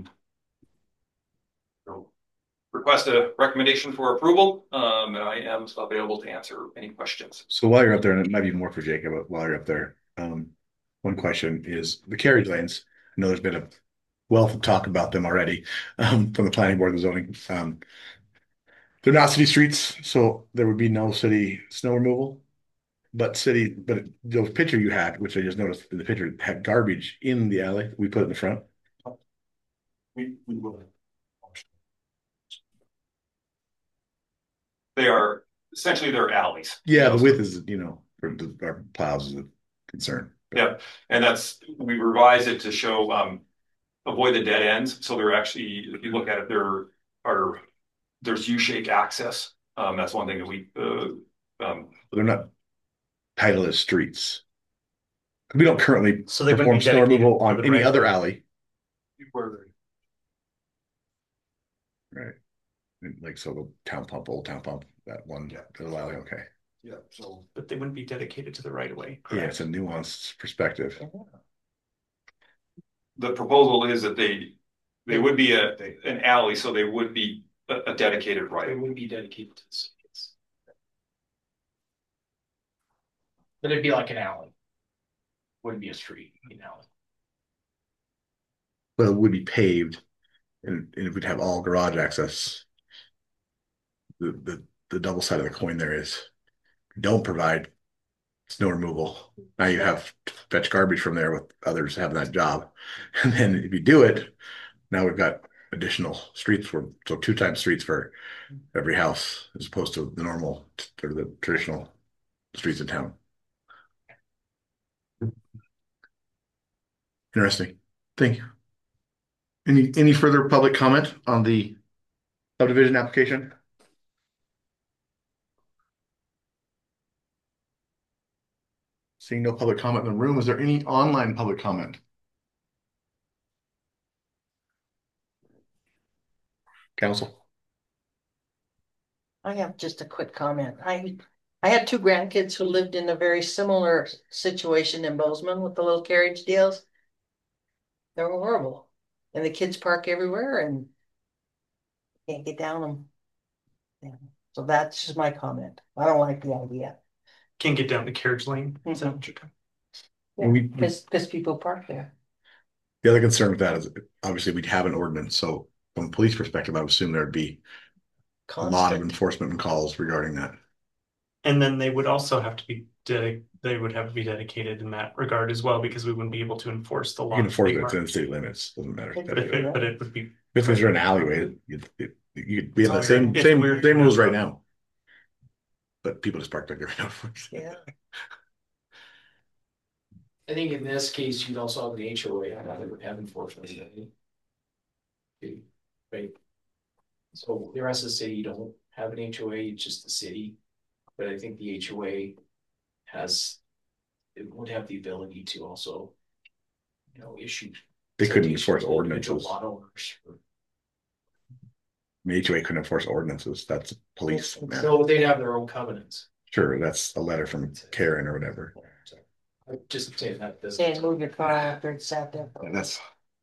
um, request a recommendation for approval, um, and I am available to answer any questions. So while you're up there, and it might be more for Jacob, but while you're up there, um, one question is the carriage lanes. I know there's been a wealth of talk about them already, um, from the planning board and the zoning. Um, they're not city streets, so there would be no city snow removal. But city, but the picture you had, which I just noticed in the picture, had garbage in the alley. We put it in the front. We, we will. They are essentially they're alleys. Yeah, the width is, you know, for the, our plows is a concern. Yeah, and that's we revise it to show um avoid the dead ends. So they're actually, if you look at it, there are there's U-shaped access. Um, that's one thing that we uh, um, They're not titled as streets. We don't currently So they wouldn't perform be snow dedicated removal to on the any right other way. alley. Right. Like so the town pump, old town pump, that one little alley, okay. Yeah, so. But they wouldn't be dedicated to the right of way. Yeah, it's a nuanced perspective. the proposal is that they they would be a an alley, so they would be a, a dedicated It right. wouldn't be dedicated to the city. But it'd be like an alley. Wouldn't be a street, you know. But it would be paved and, and it would have all garage access. The, the the double side of the coin there is don't provide snow removal. Now you have to fetch garbage from there with others having that job. And then if you do it, now we've got additional streets for so two times streets for every house as opposed to the normal or the traditional streets in town. Interesting. Thank you. Any any further public comment on the subdivision application? Seeing no public comment in the room, is there any online public comment? Council? I have just a quick comment. I, I had two grandkids who lived in a very similar situation in Bozeman with the little carriage deals. They were horrible. And the kids park everywhere and can't get down them. Yeah. So that's just my comment. I don't like the idea. Can't get down the carriage lane. Is that what you're talking? Yeah, We- because, because people park there. The other concern with that is obviously we'd have an ordinance. So from a police perspective, I would assume there'd be a lot of Constant. enforcement and calls regarding that. And then they would also have to be dedic- they would have to be dedicated in that regard as well, because we wouldn't be able to enforce the You law. can enforce it within city limits, doesn't matter. But But if it, but it would be, If there's an alleyway, you, you, you, we have the same, It's same, weird. same rules right now. But people just park like they're not. Yeah. I think in this case, you'd also have the H O A, that would have enforcement. Right. So the rest of the city, you don't have an H O A, it's just the city. But I think the H O A has, it would have the ability to also, you know, issue. They couldn't citations enforce to individual ordinances. lot owners. The H O A couldn't enforce ordinances. That's police. man. So they'd have their own covenants. Sure, that's a letter from Karen or whatever. I'm just saying that this. Saying move your car after it's sat there. And that's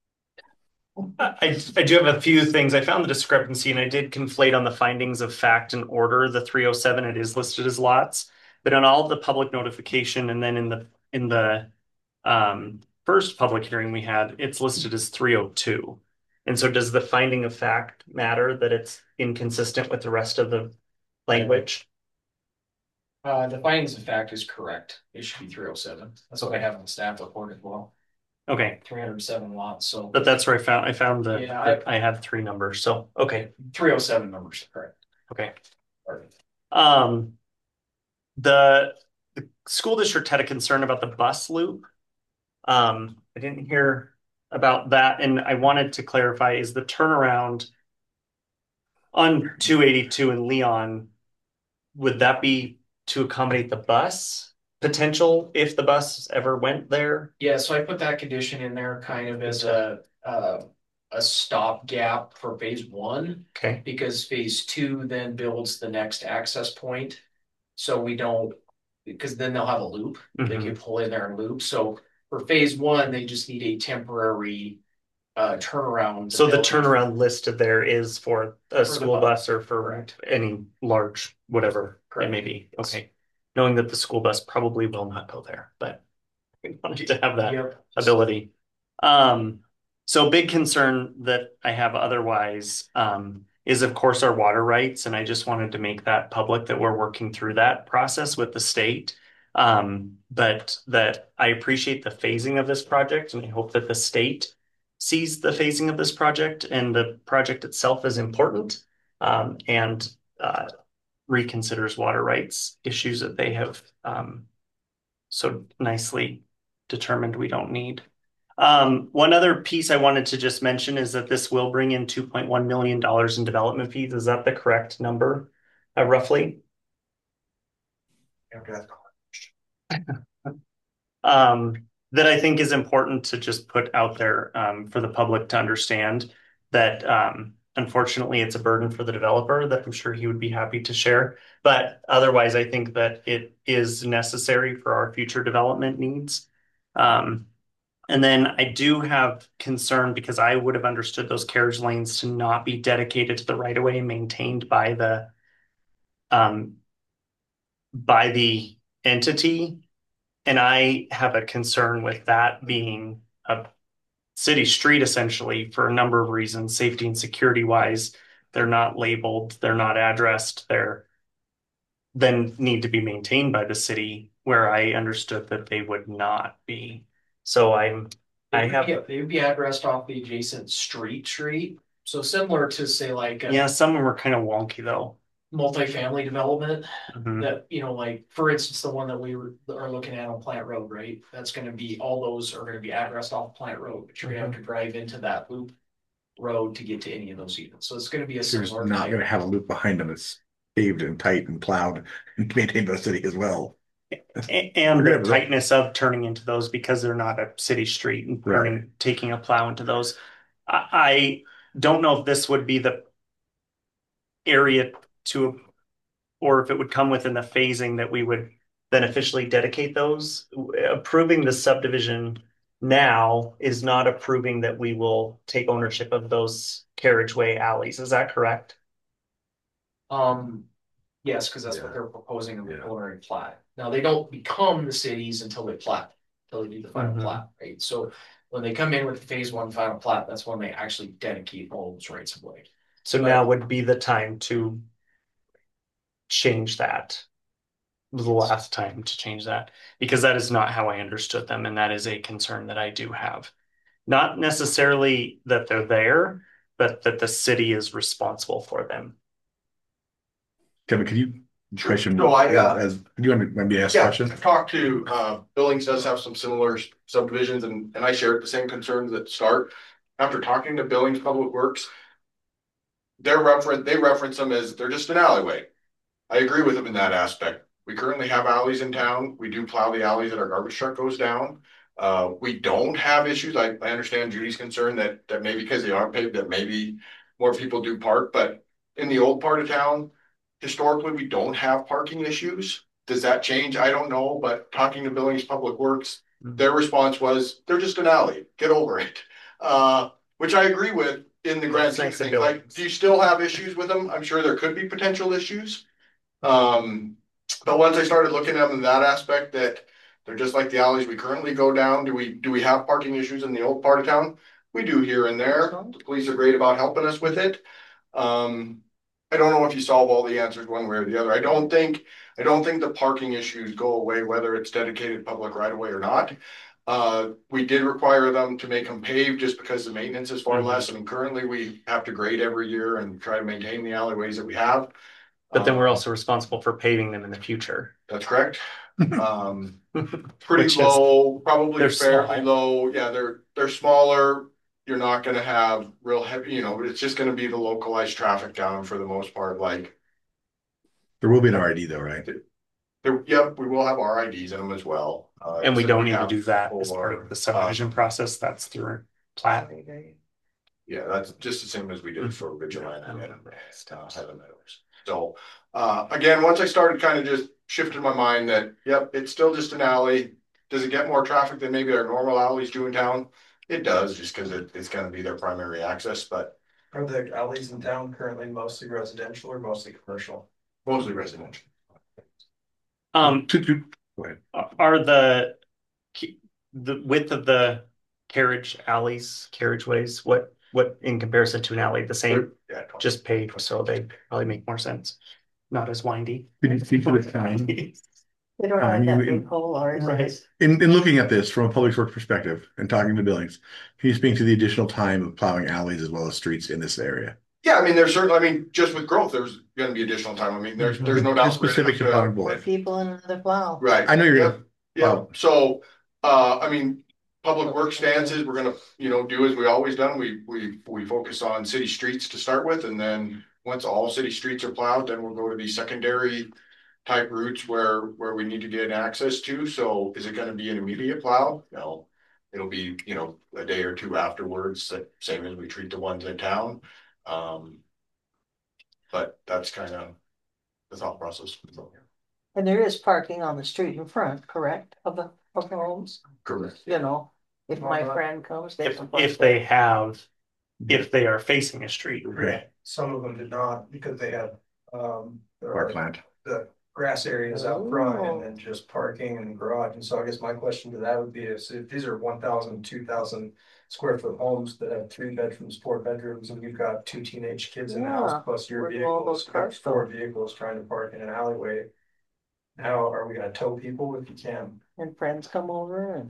I, I do have a few things. I found the discrepancy and I did conflate on the findings of fact and order, the three oh seven, it is listed as lots. But on all the public notification and then in the, in the um, first public hearing we had, it's listed as three oh two. And so does the finding of fact matter that it's inconsistent with the rest of the language? Uh, the findings of fact is correct. It should be three oh seven. That's what I have on the staff report as well. Okay, Three hundred and seven lots, so but that's where I found, I found the, Yeah, I- I had three numbers. So, okay, three oh seven numbers, correct. okay. Perfect. Um, the, the school district had a concern about the bus loop. Um, I didn't hear about that, and I wanted to clarify, is the turnaround on two eighty-two in Leon, would that be to accommodate the bus potential if the bus ever went there? Yeah, so I put that condition in there kind of as a, uh, a stopgap for phase one, Okay. because phase two then builds the next access point. So we don't, because then they'll have a loop, they Mhm. can pull in there and loop. So for phase one, they just need a temporary uh turnaround. So the ability. turnaround listed there is for a the school bus. bus or for Correct. any large, whatever it Correct. may be. Okay. Knowing that the school bus probably will not go there, but we wanted to have that Yep. ability. Um, so big concern that I have otherwise, um, is of course our water rights. And I just wanted to make that public that we're working through that process with the state. Um, but that I appreciate the phasing of this project and I hope that the state sees the phasing of this project and the project itself is important. Um, and, uh, reconsiders water rights issues that they have, um, so nicely determined we don't need. Um, one other piece I wanted to just mention is that this will bring in two point one million dollars in development fees. Is that the correct number, uh, roughly? Um, that I think is important to just put out there, um, for the public to understand that, um, unfortunately it's a burden for the developer that I'm sure he would be happy to share. But otherwise, I think that it is necessary for our future development needs. Um, and then I do have concern because I would have understood those carriage lanes to not be dedicated to the right of way maintained by the um by the entity. And I have a concern with that being a city street essentially for a number of reasons, safety and security wise. They're not labeled, they're not addressed, they're then need to be maintained by the city where I understood that they would not be. So I'm They I would have be- They would be addressed off the adjacent street street. So similar to say like a yeah, some of them were kind of wonky though. multifamily development Mhm. that, you know, like for instance, the one that we were, are looking at on Plant Road, right? That's gonna be, all those are gonna be addressed off Plant Road, but you're gonna have to drive into that loop road to get to any of those units. So it's gonna be a You're just similar. not type. gonna have a loop behind them that's paved and tight and plowed and maintained by the city as well. A- And We're the gonna have- tightness of turning into those because they're not a city street and Right. turning, taking a plow into those. I, I don't know if this would be the area to, or if it would come within the phasing that we would then officially dedicate those. Approving the subdivision now is not approving that we will take ownership of those carriageway alleys. Is that correct? Um, yes, because that's what Yeah. they're proposing in the Yeah. preliminary plat. Now, they don't become the cities until they plat, until they do the final Mhm. plat, right? So when they come in with the phase one final plat, that's when they actually dedicate all those rights of way. So now would be the time to change that. The last time to change that because that is not how I understood them, and that is a concern that I do have. Not necessarily that they're there, but that the city is responsible for them. Kevin, can you? Sure. Question, No, I, uh, as, you want to maybe ask a Yeah, question? I've talked to, uh, Billings does have some similar subdivisions and, and I shared the same concerns at start. After talking to Billings Public Works, they're reference, they reference them as, they're just an alleyway. I agree with them in that aspect. We currently have alleys in town. We do plow the alleys that our garbage truck goes down. Uh, we don't have issues. I, I understand Judy's concern that, that maybe because they aren't paved, that maybe more people do park, but in the old part of town, historically, we don't have parking issues. Does that change? I don't know, but talking to Billings Public Works, their response was, they're just an alley, get over it. Uh, which I agree with in the grand scheme of things. Like, do you still have issues with them? I'm sure there could be potential issues. Um, but once I started looking at them in that aspect, that they're just like the alleys we currently go down. Do we, do we have parking issues in the old part of town? We do here and there. The police are great about helping us with it. Um, I don't know if you solve all the answers one way or the other. I don't think, I don't think the parking issues go away, whether it's dedicated public right of way or not. Uh, we did require them to make them paved just because the maintenance is far Mhm. less. I mean, currently we have to grade every year and try to maintain the alleyways that we have. But then we're Um, also responsible for paving them in the future. That's correct. Um, pretty Which is- low, probably they're fairly small. low. Yeah, they're, they're smaller. You're not gonna have real heavy, you know, it's just gonna be the localized traffic down for the most part, like. There will be an R I D though, right? There, yep, we will have R I Ds in them as well. Uh, And we so don't need to have do that as part for, of the subdivision process. That's through plat. Yeah, that's just the same as we did for Ridgeline and uh, Highland Meadows. So, uh, again, once I started kind of just shifting my mind that, yep, it's still just an alley. Does it get more traffic than maybe our normal alleys do in town? It does, just because it, it's gonna be their primary access, but Are the alleys in town currently mostly residential or mostly commercial? mostly residential. Um, To- to- Go ahead. are the the width of the carriage alleys, carriageways, what what in comparison to an alley, the same? Yeah. Just paved, so they probably make more sense. Not as windy. Could you speak to this time? They don't Uh, have that you- big hole or Right. In, in looking at this from a public works perspective and talking to Billings, can you speak to the additional time of plowing alleys as well as streets in this area? Yeah, I mean, there's certainly, I mean, just with growth, there's gonna be additional time. I mean, there's, there's no doubt. Just specific to we're gonna have Pond Board. people in another plow. Right. I know you're Yep. gonna, Yeah, Wow. so, uh, I mean, public works stances, we're gonna, you know, do as we always done. We, we, we focus on city streets to start with, and then once all city streets are plowed, then we'll go to these secondary type routes where, where we need to get access to. So is it gonna be an immediate plow? No. It'll be, you know, a day or two afterwards, same as we treat the ones in town. Um, but that's kind of the thought process. And there is parking on the street in front, correct, of the, of the homes? Correct. You know, if my friend comes, they If can park if there. they have, if they are facing a street. okay, Some of them did not because they had, um, there are parkland. the grass areas out front Oh. and then just parking and garage. And so I guess my question to that would be is if these are one thousand, two thousand square foot homes that have three bedrooms, four bedrooms, and you've got two teenage kids in the house, Yeah. plus your Where do all vehicles, those cars four go? vehicles trying to park in an alleyway. How are we gonna tow people if you can? And friends come over and.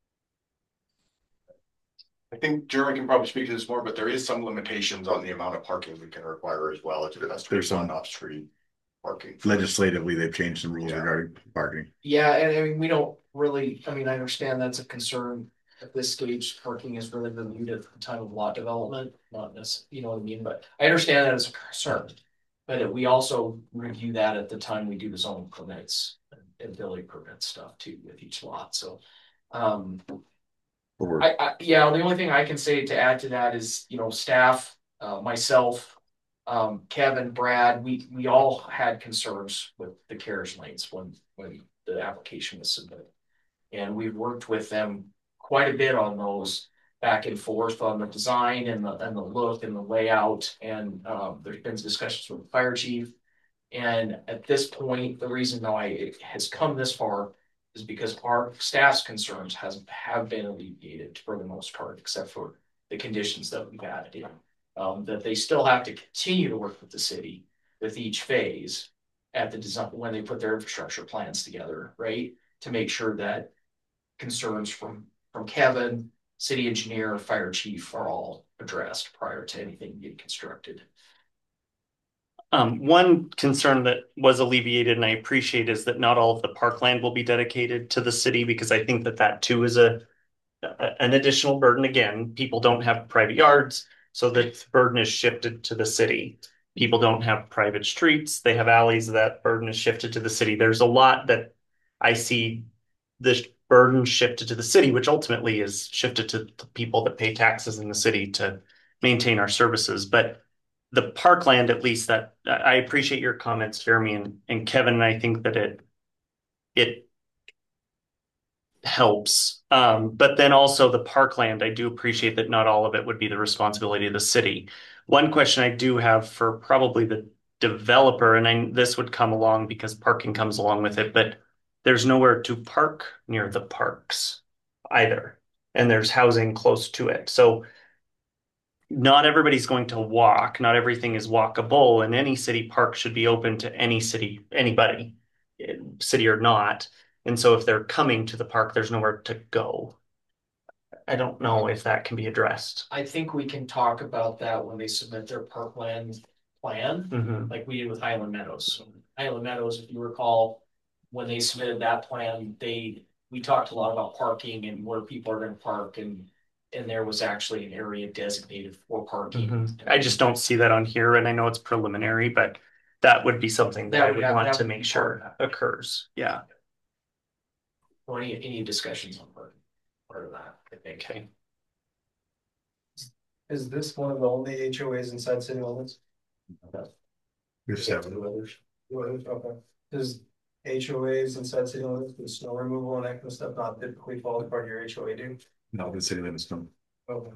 I think Jeremy can probably speak to this more, but there is some limitations on the amount of parking we can require as well. It's that's There's some- on off-street parking. Legislatively, they've changed some rules Yeah. regarding parking. Yeah, and I mean, we don't really, I mean, I understand that's a concern. At this stage, parking is really reviewed at the time of lot development, not necessarily, you know what I mean, but I understand that as a concern. But we also review that at the time we do the zoning permits and building permit stuff too with each lot, so. Um, Or I, I, yeah, the only thing I can say to add to that is, you know, staff, uh, myself, um, Kevin, Brad, we, we all had concerns with the carriage lanes when, when the application was submitted. And we've worked with them quite a bit on those back and forth on the design and the, and the look and the layout. And, um, there's been discussions with the fire chief. And at this point, the reason why it has come this far is because our staff's concerns has have been alleviated for the most part, except for the conditions that we've added in. Um, that they still have to continue to work with the city with each phase at the design when they put their infrastructure plans together, right? To make sure that concerns from from Kevin, city engineer, fire chief are all addressed prior to anything being constructed. Um, one concern that was alleviated and I appreciate is that not all of the parkland will be dedicated to the city because I think that that too is a, a an additional burden. Again, people don't have private yards, so the burden is shifted to the city. People don't have private streets, they have alleys, that burden is shifted to the city. There's a lot that I see this burden shifted to the city, which ultimately is shifted to the people that pay taxes in the city to maintain our services. But the parkland, at least, that I appreciate your comments, Jeremy and, and Kevin, and I think that it it helps. Um, but then also the parkland, I do appreciate that not all of it would be the responsibility of the city. One question I do have for probably the developer, and I, this would come along because parking comes along with it, but there's nowhere to park near the parks either, and there's housing close to it. So not everybody's going to walk. Not everything is walkable, and any city park should be open to any city, anybody, city or not. And so if they're coming to the park, there's nowhere to go. I don't know if that can be addressed. I think we can talk about that when they submit their parkland plan, Mhm. like we did with Highland Meadows. Highland Meadows, if you recall, when they submitted that plan, they, we talked a lot about parking and where people are gonna park and and there was actually an area designated for parking. Mhm. I just don't see that on here, and I know it's preliminary, but that would be something that That I would would have- want that to would make be sure part of occurs. Yeah. Or any, any discussions on part, part of that, I think. Okay. Is this one of the only H O As inside city limits? There's seven. Okay. Does H O As inside city limits, with snow removal and that kind of stuff not typically fall as part of your H O A do? No, the city limits don't. Okay.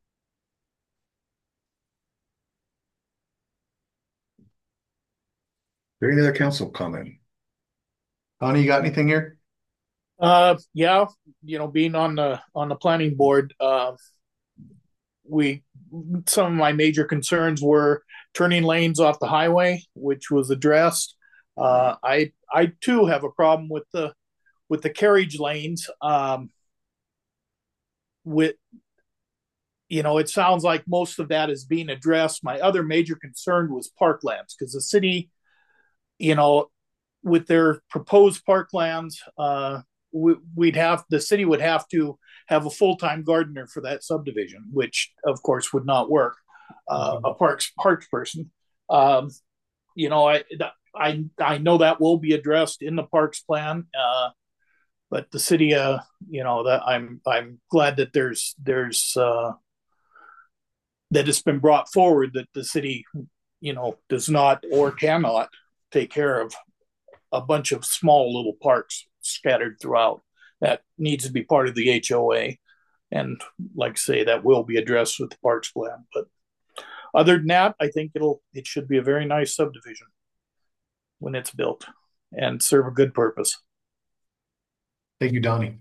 There any other council comment? Connie, you got anything here? Uh, yeah, you know, being on the on the planning board, uh, we some of my major concerns were turning lanes off the highway, which was addressed. Uh, I I too have a problem with the with the carriage lanes. Um, with you know, it sounds like most of that is being addressed. My other major concern was parklands because the city, you know, with their proposed parklands, uh, we, we'd have the city would have to have a full time gardener for that subdivision, which of course would not work. Uh, a parks parks person, um, you know, I I I know that will be addressed in the parks plan, uh, but the city, uh, you know, that I'm I'm glad that there's there's uh, that it's been brought forward that the city, you know, does not or cannot take care of a bunch of small little parks scattered throughout. That needs to be part of the H O A. And like I say, that will be addressed with the parks plan. But other than that, I think it'll it should be a very nice subdivision when it's built and serve a good purpose. Thank you, Donnie.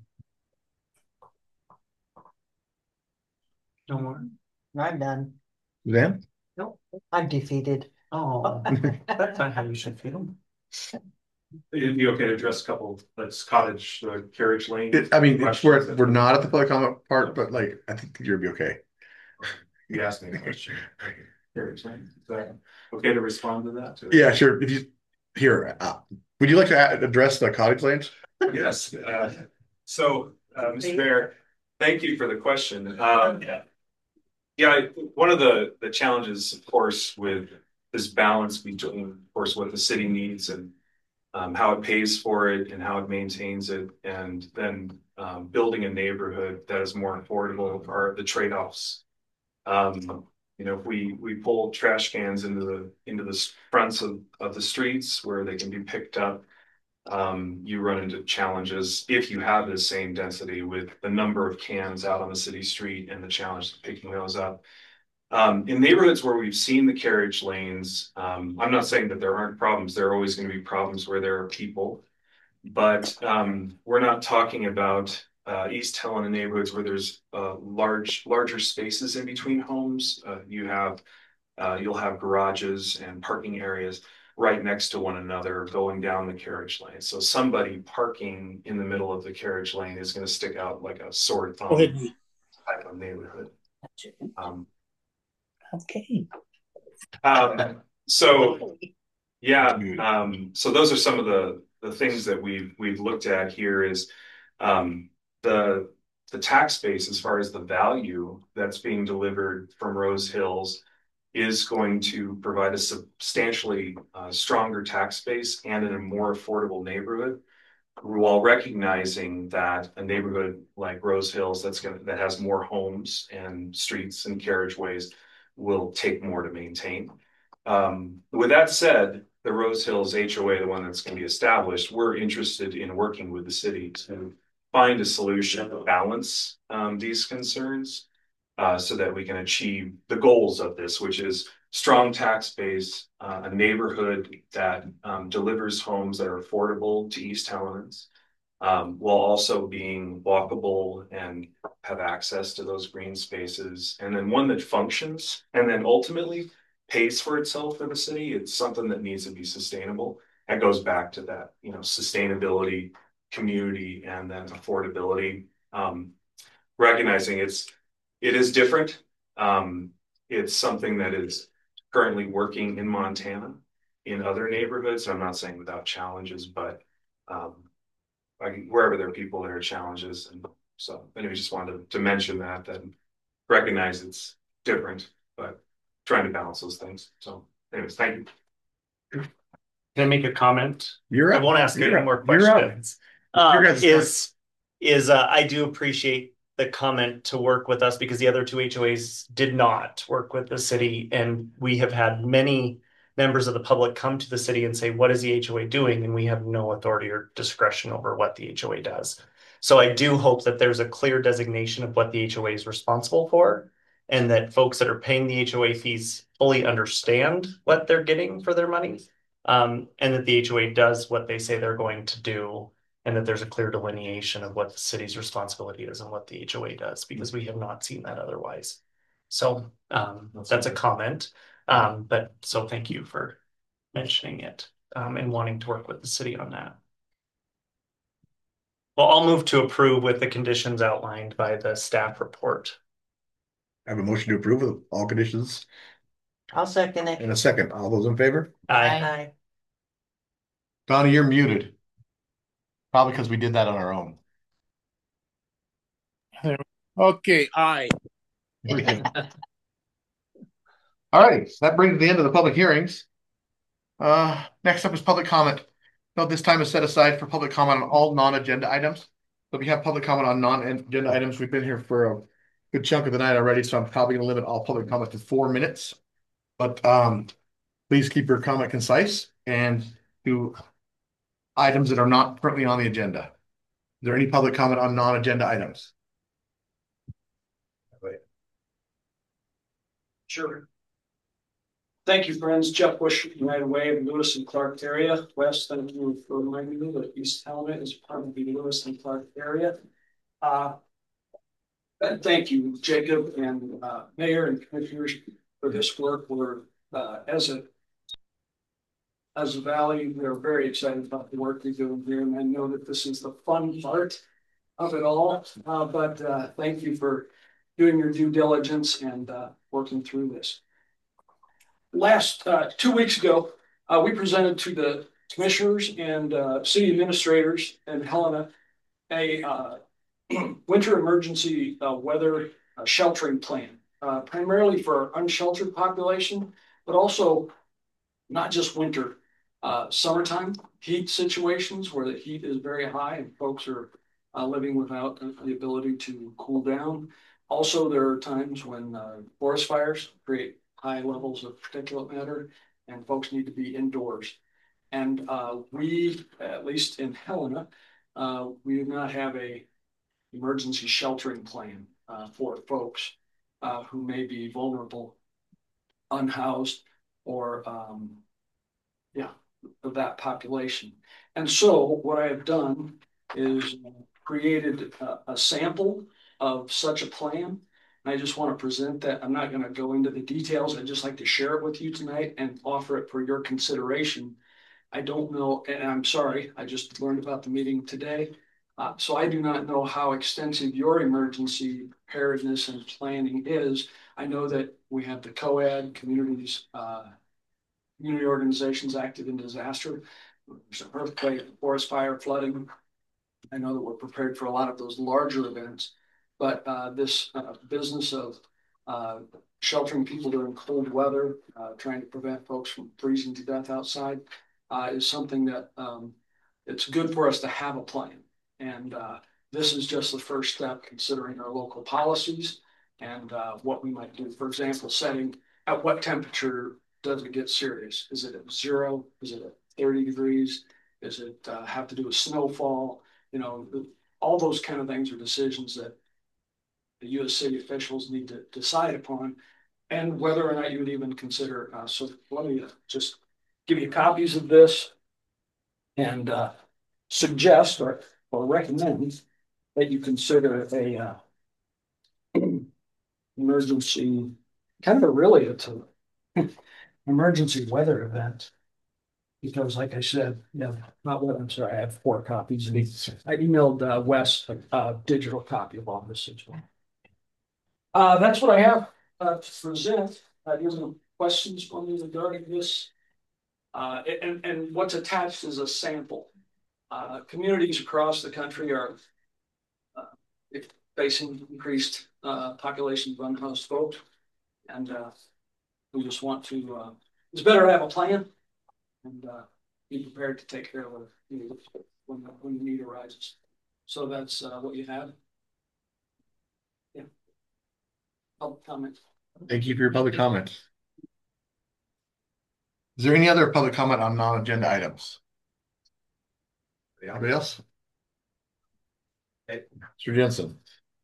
No more. I'm done. Suzanne? Nope. I'm defeated. Oh, That's not how you should feel. It'd be okay to address a couple, that's cottage, the carriage lane. It- I mean, it's, questions. we're, we're not at the public comment part, but like, I think you'll be okay. You asked me a question. Carriage lane, is that okay to respond to that? Yeah, sure. If you, here, uh, would you like to add, address the cottage lanes? Yes, uh, so, uh, Mister Mayor, thank you for the question. Um, yeah. Yeah, I- one of the, the challenges, of course, with this balance between, of course, what the city needs and um, how it pays for it and how it maintains it, and then um, building a neighborhood that is more affordable are the trade-offs. Um, you know, if we we pull trash cans into the into the fronts of, of the streets where they can be picked up, um, you run into challenges if you have the same density with the number of cans out on the city street and the challenge of picking those up. Um, in neighborhoods where we've seen the carriage lanes, um, I'm not saying that there aren't problems. There are always going to be problems where there are people, but um, we're not talking about uh, East Helena neighborhoods where there's uh, large, larger spaces in between homes. Uh, you have, uh, you'll have garages and parking areas right next to one another going down the carriage lane. So somebody parking in the middle of the carriage lane is going to stick out like a sore thumb type of neighborhood. Um, Okay. Um, so, yeah, um, so those are some of the, the things that we've, we've looked at here is, um, the, the tax base as far as the value that's being delivered from Rose Hills is going to provide a substantially uh, stronger tax base and in a more affordable neighborhood, while recognizing that a neighborhood like Rose Hills that's gonna, that has more homes and streets and carriageways will take more to maintain. Um, with that said, the Rose Hills H O A, the one that's going to be established, we're interested in working with the city to find a solution to balance um, these concerns uh, so that we can achieve the goals of this, which is strong tax base, uh, a neighborhood that um, delivers homes that are affordable to East Helens, um, while also being walkable and have access to those green spaces, and then one that functions and then ultimately pays for itself for the city. It's something that needs to be sustainable. That goes back to that, you know, sustainability, community, and then affordability. Um, recognizing it's it is different. Um, it's something that is currently working in Montana in other neighborhoods. I'm not saying without challenges, but um, like wherever there are people, there are challenges. And so anyway, just wanted to, to mention that, that recognize it's different, but trying to balance those things. So anyways, thank you. Can I make a comment? You're up. I won't ask You're any up. more You're up. questions. Uh, You're gonna start. is, is, uh, I do appreciate the comment to work with us because the other two H O As did not work with the city. And we have had many members of the public come to the city and say, what is the H O A doing? And we have no authority or discretion over what the H O A does. So I do hope that there's a clear designation of what the H O A is responsible for, and that folks that are paying the H O A fees fully understand what they're getting for their money, um, and that the H O A does what they say they're going to do, and that there's a clear delineation of what the city's responsibility is and what the H O A does, because we have not seen that otherwise. So um, that's a comment. Um, but so thank you for mentioning it um, and wanting to work with the city on that. Well, I'll move to approve with the conditions outlined by the staff report. I have a motion to approve with all conditions I'll second it. in a second. All those in favor? Aye. Aye. Donnie, you're muted. Probably because we did that on our own. Okay, aye. All right, that brings to the end of the public hearings. Uh, next up is public comment. So this time is set aside for public comment on all non-agenda items. So if you have public comment on non-agenda items, we've been here for a good chunk of the night already, so I'm probably gonna limit all public comment to four minutes. But um, please keep your comment concise and do items that are not currently on the agenda. Is there any public comment on non-agenda items? Sure. Thank you, friends. Jeff Bush, United Way of Lewis and Clark area. Wes, thank you for reminding me that East Helmet is part of the Lewis and Clark area. Uh, and thank you, Jacob and uh, Mayor and Commissioners for this work. We're uh, as a as a valley, we're very excited about the work you're doing here, and I know that this is the fun part of it all. Uh, but uh, thank you for doing your due diligence and uh, working through this. Last uh, two weeks ago, uh, we presented to the commissioners and uh, city administrators in Helena a uh, winter emergency uh, weather uh, sheltering plan, uh, primarily for our unsheltered population, but also not just winter, uh, summertime heat situations where the heat is very high and folks are uh, living without the ability to cool down. Also, there are times when uh, forest fires create high levels of particulate matter and folks need to be indoors. And uh, we, at least in Helena, uh, we do not have a emergency sheltering plan uh, for folks uh, who may be vulnerable, unhoused, or um, yeah, of that population. And so what I have done is created a, a sample of such a plan. I just want to present that. I'm not going to go into the details. I'd just like to share it with you tonight and offer it for your consideration. I don't know, and I'm sorry, I just learned about the meeting today. Uh, so I do not know how extensive your emergency preparedness and planning is. I know that we have the COAD, communities, uh, community organizations active in disaster, there's an earthquake, forest fire, flooding. I know that we're prepared for a lot of those larger events, but uh, this uh, business of uh, sheltering people during cold weather, uh, trying to prevent folks from freezing to death outside, uh, is something that um, it's good for us to have a plan. And uh, this is just the first step, considering our local policies and uh, what we might do. For example, setting at what temperature does it get serious? Is it at zero? Is it at thirty degrees? Does it uh, have to do with snowfall? You know, all those kind of things are decisions that the U S city officials need to decide upon, and whether or not you would even consider. Uh, so let me just give you copies of this and uh, suggest or, or recommend that you consider a uh, emergency, kind of a really it's a emergency weather event. Because like I said, yeah, not what I'm sorry, I have four copies. And I emailed uh, Wes a, a digital copy of all this as well. Uh, that's what I have uh, to present. Uh, do you have any questions for me regarding this? Uh, and, and what's attached is a sample. Uh, communities across the country are uh, facing increased uh, population of unhoused folks. And uh, we just want to, uh, it's better to have a plan and uh, be prepared to take care of it when, when the need arises. So that's uh, what you have. public comment. Thank you for your public comment. Is there any other public comment on non-agenda items? Anybody else? Hey. Mister Jensen.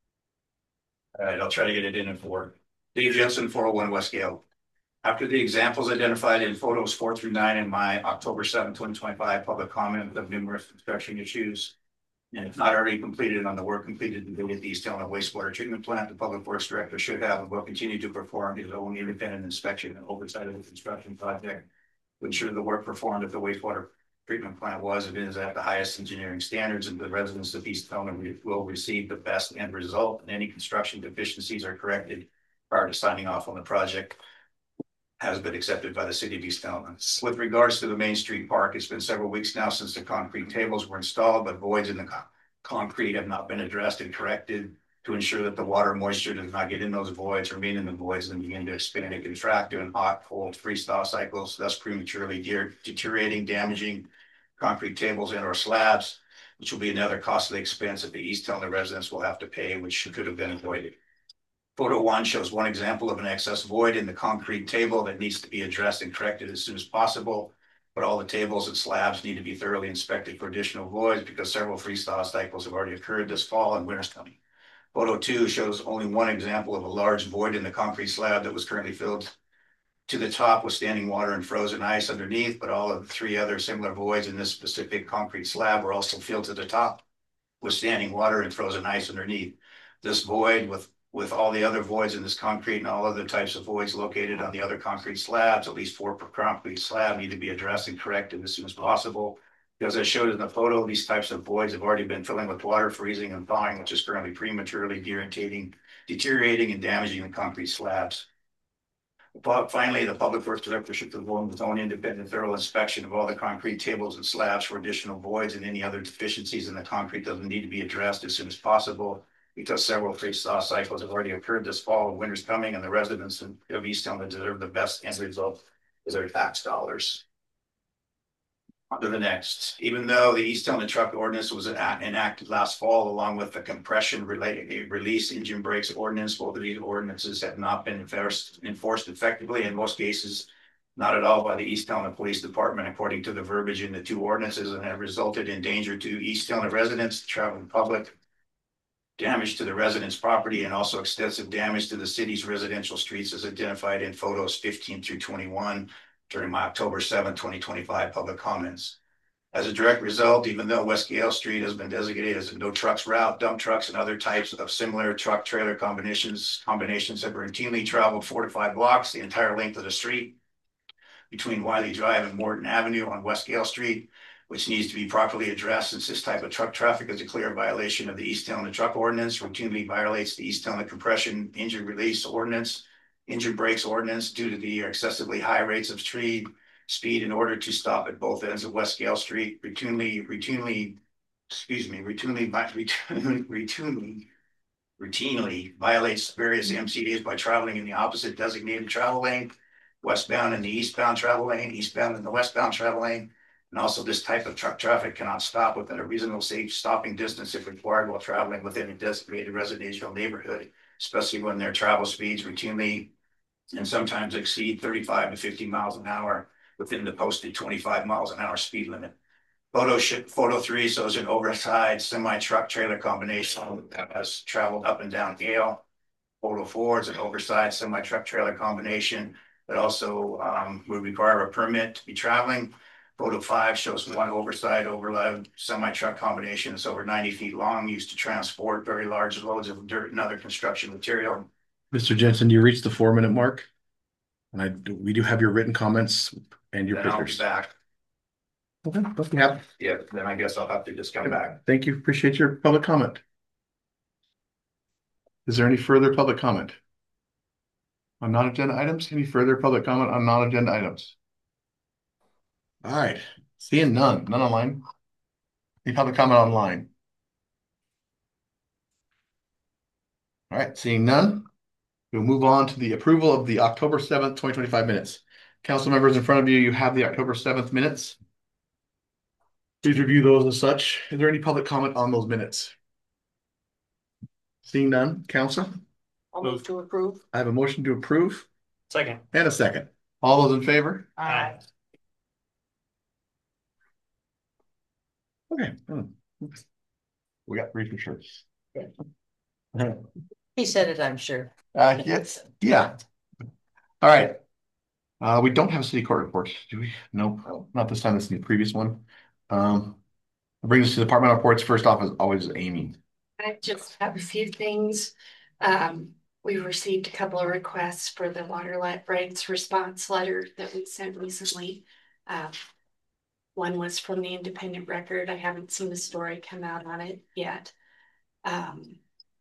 All right, I'll try to get it in in four. Dave Jensen, four oh one West Gale. After the examples identified in photos four through nine in my October seventh, twenty twenty-five public comment of numerous construction issues, and if not already completed on the work completed today at the East Helena wastewater treatment plant, the Public Works Director should have and will continue to perform his own independent inspection and oversight of the construction project to ensure the work performed at the wastewater treatment plant was and is at the highest engineering standards, and the residents of East Helena will receive the best end result, and any construction deficiencies are corrected prior to signing off on the project has been accepted by the city of East Helena. With regards to the Main Street Park, it's been several weeks now since the concrete tables were installed, but voids in the con concrete have not been addressed and corrected to ensure that the water moisture does not get in those voids, remain in the voids, and begin to expand and contract doing hot, cold, freeze-thaw cycles, thus prematurely de deteriorating, damaging concrete tables and or slabs, which will be another costly expense that the East Helena residents will have to pay, which could have been avoided. Photo one shows one example of an excess void in the concrete table that needs to be addressed and corrected as soon as possible, but all the tables and slabs need to be thoroughly inspected for additional voids because several freeze-thaw cycles have already occurred this fall and winter's coming. Photo two shows only one example of a large void in the concrete slab that was currently filled to the top with standing water and frozen ice underneath, but all of the three other similar voids in this specific concrete slab were also filled to the top with standing water and frozen ice underneath. This void with with all the other voids in this concrete and all other types of voids located on the other concrete slabs, at least four per concrete slab, need to be addressed and corrected as soon as possible. Because as showed in the photo, these types of voids have already been filling with water, freezing and thawing, which is currently prematurely deteriorating, deteriorating and damaging the concrete slabs. But finally, the Public Works Director should perform his own independent thorough inspection of all the concrete tables and slabs for additional voids, and any other deficiencies in the concrete doesn't need to be addressed as soon as possible, because several freeze-thaw cycles have already occurred this fall and winter's coming, and the residents of East Helena deserve the best end result is their tax dollars. On to the next. Even though the East Helena truck ordinance was enacted last fall, along with the compression related release engine brakes ordinance, both of these ordinances have not been enforced, enforced effectively, in most cases, not at all by the East Helena Police Department, according to the verbiage in the two ordinances, and have resulted in danger to East Helena residents, the traveling public, damage to the residents' property, and also extensive damage to the city's residential streets as identified in photos fifteen through twenty-one during my October seventh, twenty twenty-five public comments. As a direct result, even though West Gale Street has been designated as a no trucks route, dump trucks and other types of similar truck trailer combinations combinations have routinely traveled four to five blocks the entire length of the street between Wiley Drive and Morton Avenue on West Gale Street, which needs to be properly addressed since this type of truck traffic is a clear violation of the East Helena Truck Ordinance, routinely violates the East Helena Compression Engine Release Ordinance, Engine Brakes Ordinance due to the excessively high rates of speed, speed in order to stop at both ends of West Gale Street, routinely, routinely, excuse me, routinely, routinely, routinely, routinely violates various M C As by traveling in the opposite designated travel lane, westbound in the eastbound travel lane, eastbound in the westbound travel lane. And also this type of truck traffic cannot stop within a reasonable safe stopping distance if required while traveling within a designated residential neighborhood, especially when their travel speeds routinely and sometimes exceed thirty-five to fifty miles an hour within the posted twenty-five miles an hour speed limit. Photo, photo three shows an oversized semi-truck trailer combination that has traveled up and down Gale. Photo four is an oversized semi-truck trailer combination that also um, would require a permit to be traveling. Photo five shows one oversized overload semi-truck combination that's over ninety feet long, used to transport very large loads of dirt and other construction material. Mister Jensen, you reached the four minute mark. And I do, we do have your written comments and your Then I'll be pictures. back. Okay, yeah. Yeah, then I guess I'll have to just come back. Thank you. Appreciate your public comment. Is there any further public comment on non-agenda items? Any further public comment on non-agenda items? All right, seeing none, none online. Any public comment online? All right, seeing none, we'll move on to the approval of the October seventh, twenty twenty-five minutes. Council members in front of you, you have the October seventh minutes. Please review those as such. Is there any public comment on those minutes? Seeing none, council? I'll move to approve. I have a motion to approve Second. and a second. All those in favor? Aye. Okay. Hmm. We got three for sure. He said it, I'm sure. Uh, yes, yeah. All right. Uh, we don't have a city court report, do we? Nope, not this time. This is the previous one. Um, brings us to departmental reports. First off, as always, Amy. I just have a few things. Um, we received a couple of requests for the water rights response letter that we sent recently. Um, one was from the Independent Record. I haven't seen the story come out on it yet. Um,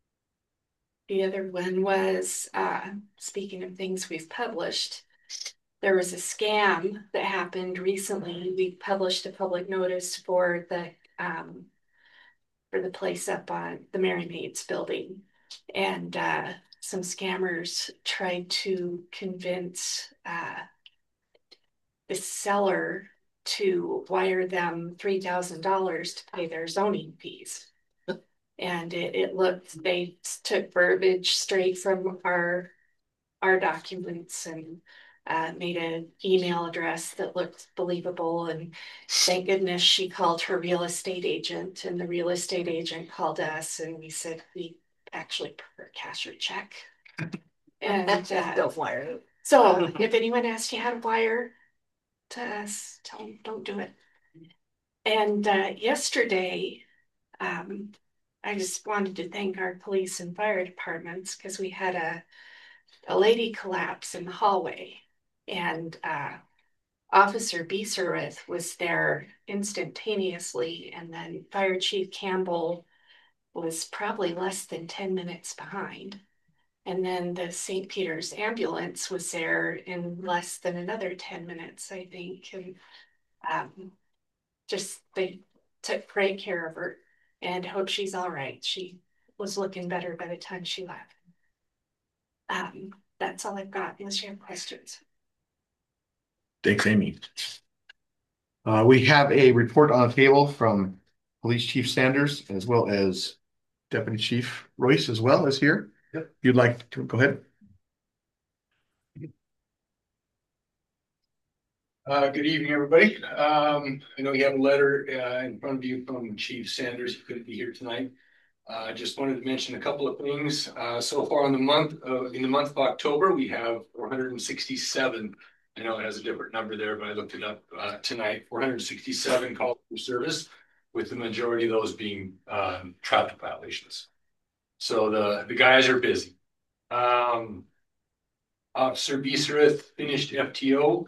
the other one was, uh, speaking of things we've published, there was a scam that happened recently. We published a public notice for the um, for the place up on the Mary Maids building. And uh, some scammers tried to convince uh, the seller to wire them three thousand dollars to pay their zoning fees. And it, it looked, they took verbiage straight from our, our documents and uh, made an email address that looked believable. And thank goodness she called her real estate agent, and the real estate agent called us, and we said we actually prefer cash or check. And uh, Don't wire it. So if anyone asks you how to wire to us, tell them don't do it. And uh, yesterday, um, I just wanted to thank our police and fire departments, because we had a a lady collapse in the hallway, and uh, Officer Beeserith was there instantaneously, and then Fire Chief Campbell was probably less than ten minutes behind. And then the Saint Peter's ambulance was there in less than another ten minutes, I think. And um, just they took great care of her, and hope she's all right. She was looking better by the time she left. Um, that's all I've got, unless you have questions. Thanks, Amy. Uh, we have a report on the table from Police Chief Sanders, as well as Deputy Chief Royce as well is here. Yep. If you'd like to go ahead. Uh, good evening, everybody. Um, I know you have a letter uh, in front of you from Chief Sanders. He couldn't be here tonight. I uh, just wanted to mention a couple of things. Uh, so far in the month of, in the month of October, we have four hundred sixty-seven. I know it has a different number there, but I looked it up uh, tonight. four hundred sixty-seven calls for service, with the majority of those being um, traffic violations. So the, the guys are busy. Um, Officer Beeserith finished F T O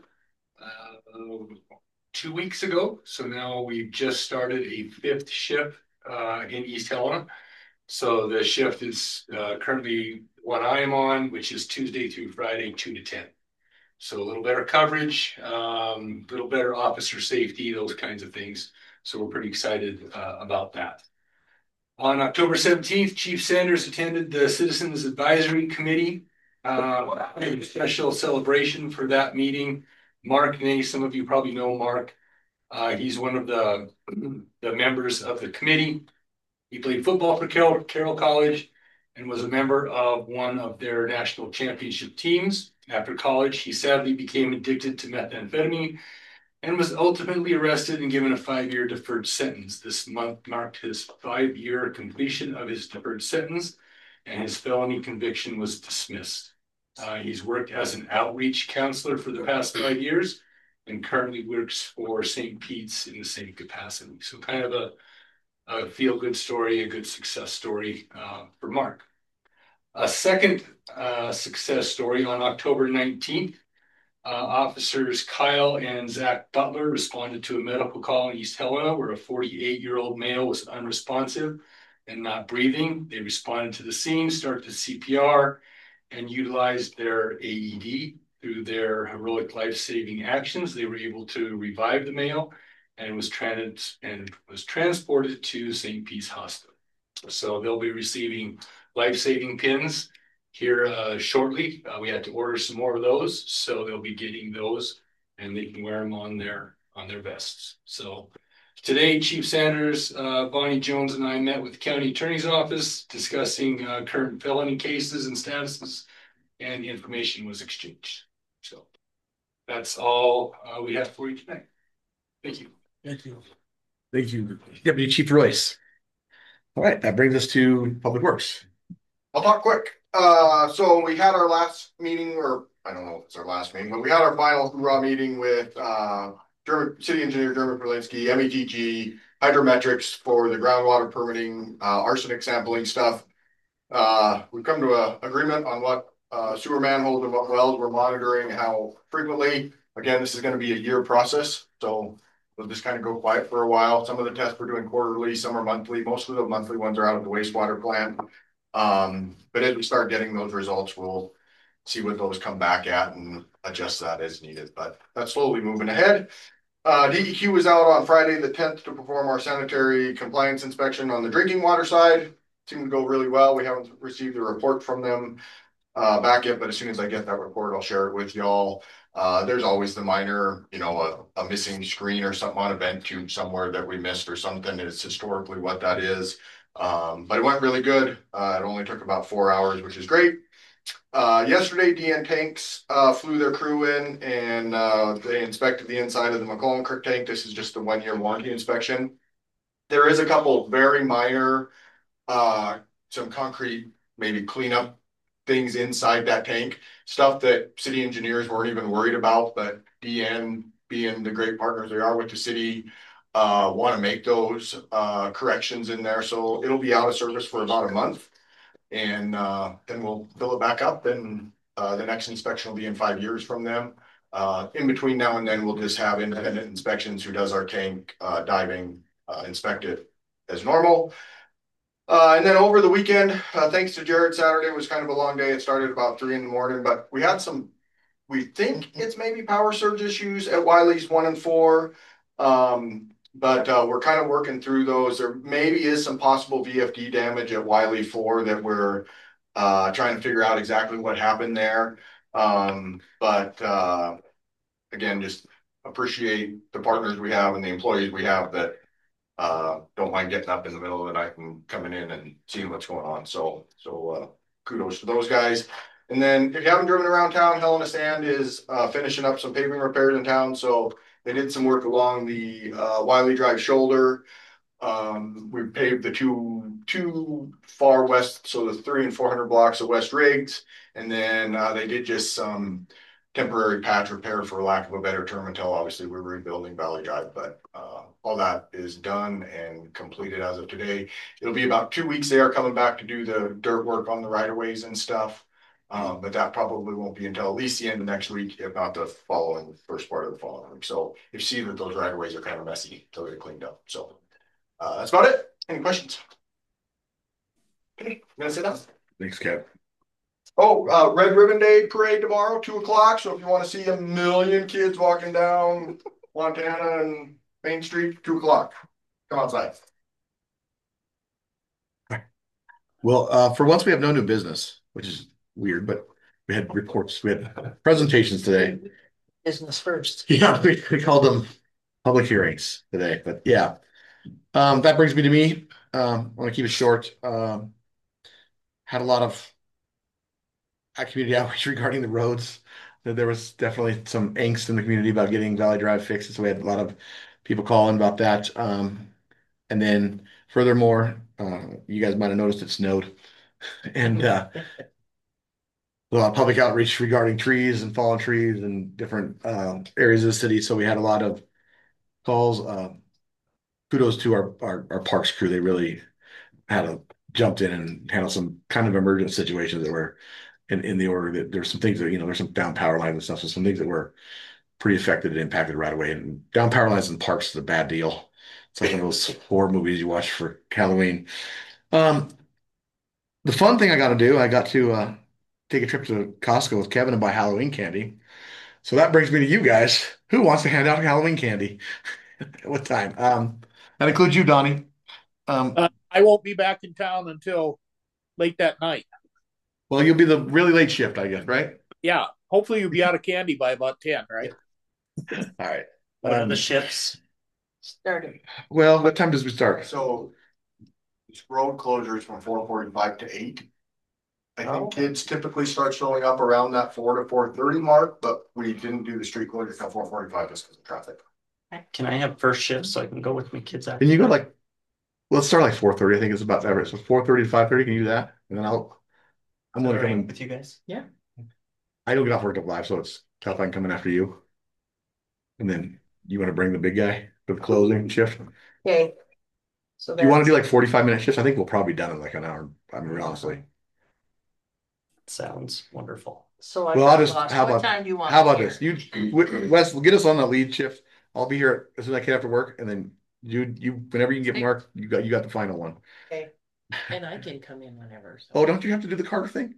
uh, two weeks ago. So now we've just started a fifth shift uh, in East Helena. So the shift is uh, currently what I am on, which is Tuesday through Friday, two to ten. So a little better coverage, a um, little better officer safety, those kinds of things. So we're pretty excited uh, about that. On October seventeenth, Chief Sanders attended the Citizens Advisory Committee, uh, a special celebration for that meeting. Mark Ney, some of you probably know Mark. Uh, he's one of the, the members of the committee. He played football for Carroll, Carroll College and was a member of one of their national championship teams. After college, he sadly became addicted to methamphetamine and was ultimately arrested and given a five-year deferred sentence. This month marked his five-year completion of his deferred sentence, and his felony conviction was dismissed. Uh, he's worked as an outreach counselor for the past five years and currently works for Saint Pete's in the same capacity. So kind of a, a feel-good story, a good success story uh, for Mark. A second uh, success story on October nineteenth, uh, officers Kyle and Zach Butler responded to a medical call in East Helena where a forty-eight-year-old male was unresponsive and not breathing. They responded to the scene, started the C P R, and utilized their A E D. Through their heroic life-saving actions, they were able to revive the male and was trans and was transported to Saint Pete's Hospital. So they'll be receiving life-saving pins here uh, shortly. Uh, we had to order some more of those, so they'll be getting those, and they can wear them on their on their vests. So today, Chief Sanders, uh, Bonnie Jones and I met with the county attorney's office discussing uh, current felony cases and statuses, and the information was exchanged. So that's all uh, we have for you tonight. Thank you. Thank you. Thank you, Deputy Chief Royce. All right, that brings us to Public Works. I'll talk quick. Uh, so we had our last meeting, or I don't know if it's our last meeting, but we had our final raw meeting with uh, German City Engineer Dermot Berlinski, M E T G, hydrometrics for the groundwater permitting, uh, arsenic sampling stuff. Uh, we've come to a agreement on what uh, sewer manholes and what wells we're monitoring, how frequently. Again, this is going to be a year process, so we'll just kind of go quiet for a while. Some of the tests we're doing quarterly, some are monthly. Most of the monthly ones are out of the wastewater plant. Um, but as we start getting those results, we'll see what those come back at and adjust that as needed. But that's slowly moving ahead. Uh, D E Q was out on Friday the tenth to perform our sanitary compliance inspection on the drinking water side. Seemed to go really well. We haven't received a report from them uh, back yet, but as soon as I get that report, I'll share it with y'all. Uh, there's always the minor, you know, a, a missing screen or something on a vent tube somewhere that we missed or something. It's historically what that is. Um, but it went really good. Uh, it only took about four hours, which is great. Uh, yesterday, D N Tanks uh, flew their crew in and uh, they inspected the inside of the McClellan Creek tank. This is just a one-year warranty inspection. There is a couple very minor, uh, some concrete, maybe cleanup things inside that tank, stuff that city engineers weren't even worried about, but D N, being the great partners they are with the city, uh, want to make those uh, corrections in there. So it'll be out of service for about a month. And uh, then we'll fill it back up, and uh, the next inspection will be in five years from them. Uh, in between now and then, we'll just have independent inspections who does our tank uh, diving, uh, inspect it as normal. Uh, and then over the weekend, uh, thanks to Jared, Saturday was kind of a long day. It started about three in the morning, but we had some, we think it's maybe power surge issues at Wiley's one and four. Um, But uh, we're kind of working through those. There maybe is some possible V F D damage at Wiley four that we're uh, trying to figure out exactly what happened there. Um, but uh, again, just appreciate the partners we have and the employees we have that uh, don't mind getting up in the middle of the night and coming in and seeing what's going on. So, so uh, kudos to those guys. And then if you haven't driven around town, Helena Sand is uh, finishing up some paving repairs in town. So they did some work along the uh, Wiley Drive shoulder. Um, we paved the two two far west, so the three and four hundred blocks of West Riggs, and then uh, they did just some temporary patch repair, for lack of a better term, until obviously we're rebuilding Valley Drive. But uh, all that is done and completed as of today. It'll be about two weeks. They are coming back to do the dirt work on the right of ways and stuff. Um, but that probably won't be until at least the end of next week, if not the following first part of the following week. So you see that those right of ways are kind of messy until they're cleaned up. So uh, that's about it. Any questions? Okay, I'm gonna sit down. Thanks, Kev. Oh, uh, Red Ribbon Day parade tomorrow, two o'clock. So if you want to see a million kids walking down Montana and Main Street, two o'clock, come outside. Well, uh, for once we have no new business, which is weird, but we had reports, we had presentations today. Business first. Yeah, we, we called them public hearings today, but yeah. Um, that brings me to me. Um, I want to keep it short. Um, had a lot of uh, community outreach regarding the roads. There was definitely some angst in the community about getting Valley Drive fixed, so we had a lot of people calling about that. Um, and then furthermore, uh, you guys might have noticed it snowed, and uh, a lot of public outreach regarding trees and fallen trees and different uh, areas of the city. So we had a lot of calls. Uh, kudos to our, our our parks crew. They really had a jumped in and handled some kind of emergent situations that were in, in the order that there's some things that, you know, there's some down power lines and stuff. So some things that were pretty affected and impacted right away. And down power lines in parks is a bad deal. It's like one of those horror movies you watch for Halloween. Um, the fun thing I got to do, I got to uh, take a trip to Costco with Kevin and buy Halloween candy. So that brings me to you guys. Who wants to hand out Halloween candy? At what time? Um, that includes you, Donnie. Um, Uh, I won't be back in town until late that night. well, you'll be the really late shift, I guess, right? Yeah, hopefully you'll be out of candy by about ten, right? All right. What are Um, the shifts? Started. Well, what time does we start? So it's road closures from four forty-five to eight. I Oh. think kids typically start showing up around that four to four thirty mark, but we didn't do the street closure until four forty-five just because of traffic. Can I have first shift so I can go with my kids out? Can you go like, let's start like four thirty. I think it's about average. So four thirty to five thirty. Can you do that? And then I'll, I'm All gonna come right in. with you guys? Yeah. I don't get off work till five, so it's tough. I can come in after you. And then you want to bring the big guy for the closing shift? Okay. So Do you want to do that's- like forty-five minute shifts? I think we'll probably be done in like an hour. I mean, honestly. Sounds wonderful. So I Well, I'll got just, lost. how What about, time do you want? how about me this? You, Wes, get us on the lead shift. I'll be here as soon as I can after work, and then you, you, whenever you can get Mark, you got, you got the final one. here? Okay. And I can come in whenever. So. Oh, don't you have to do the Carter thing?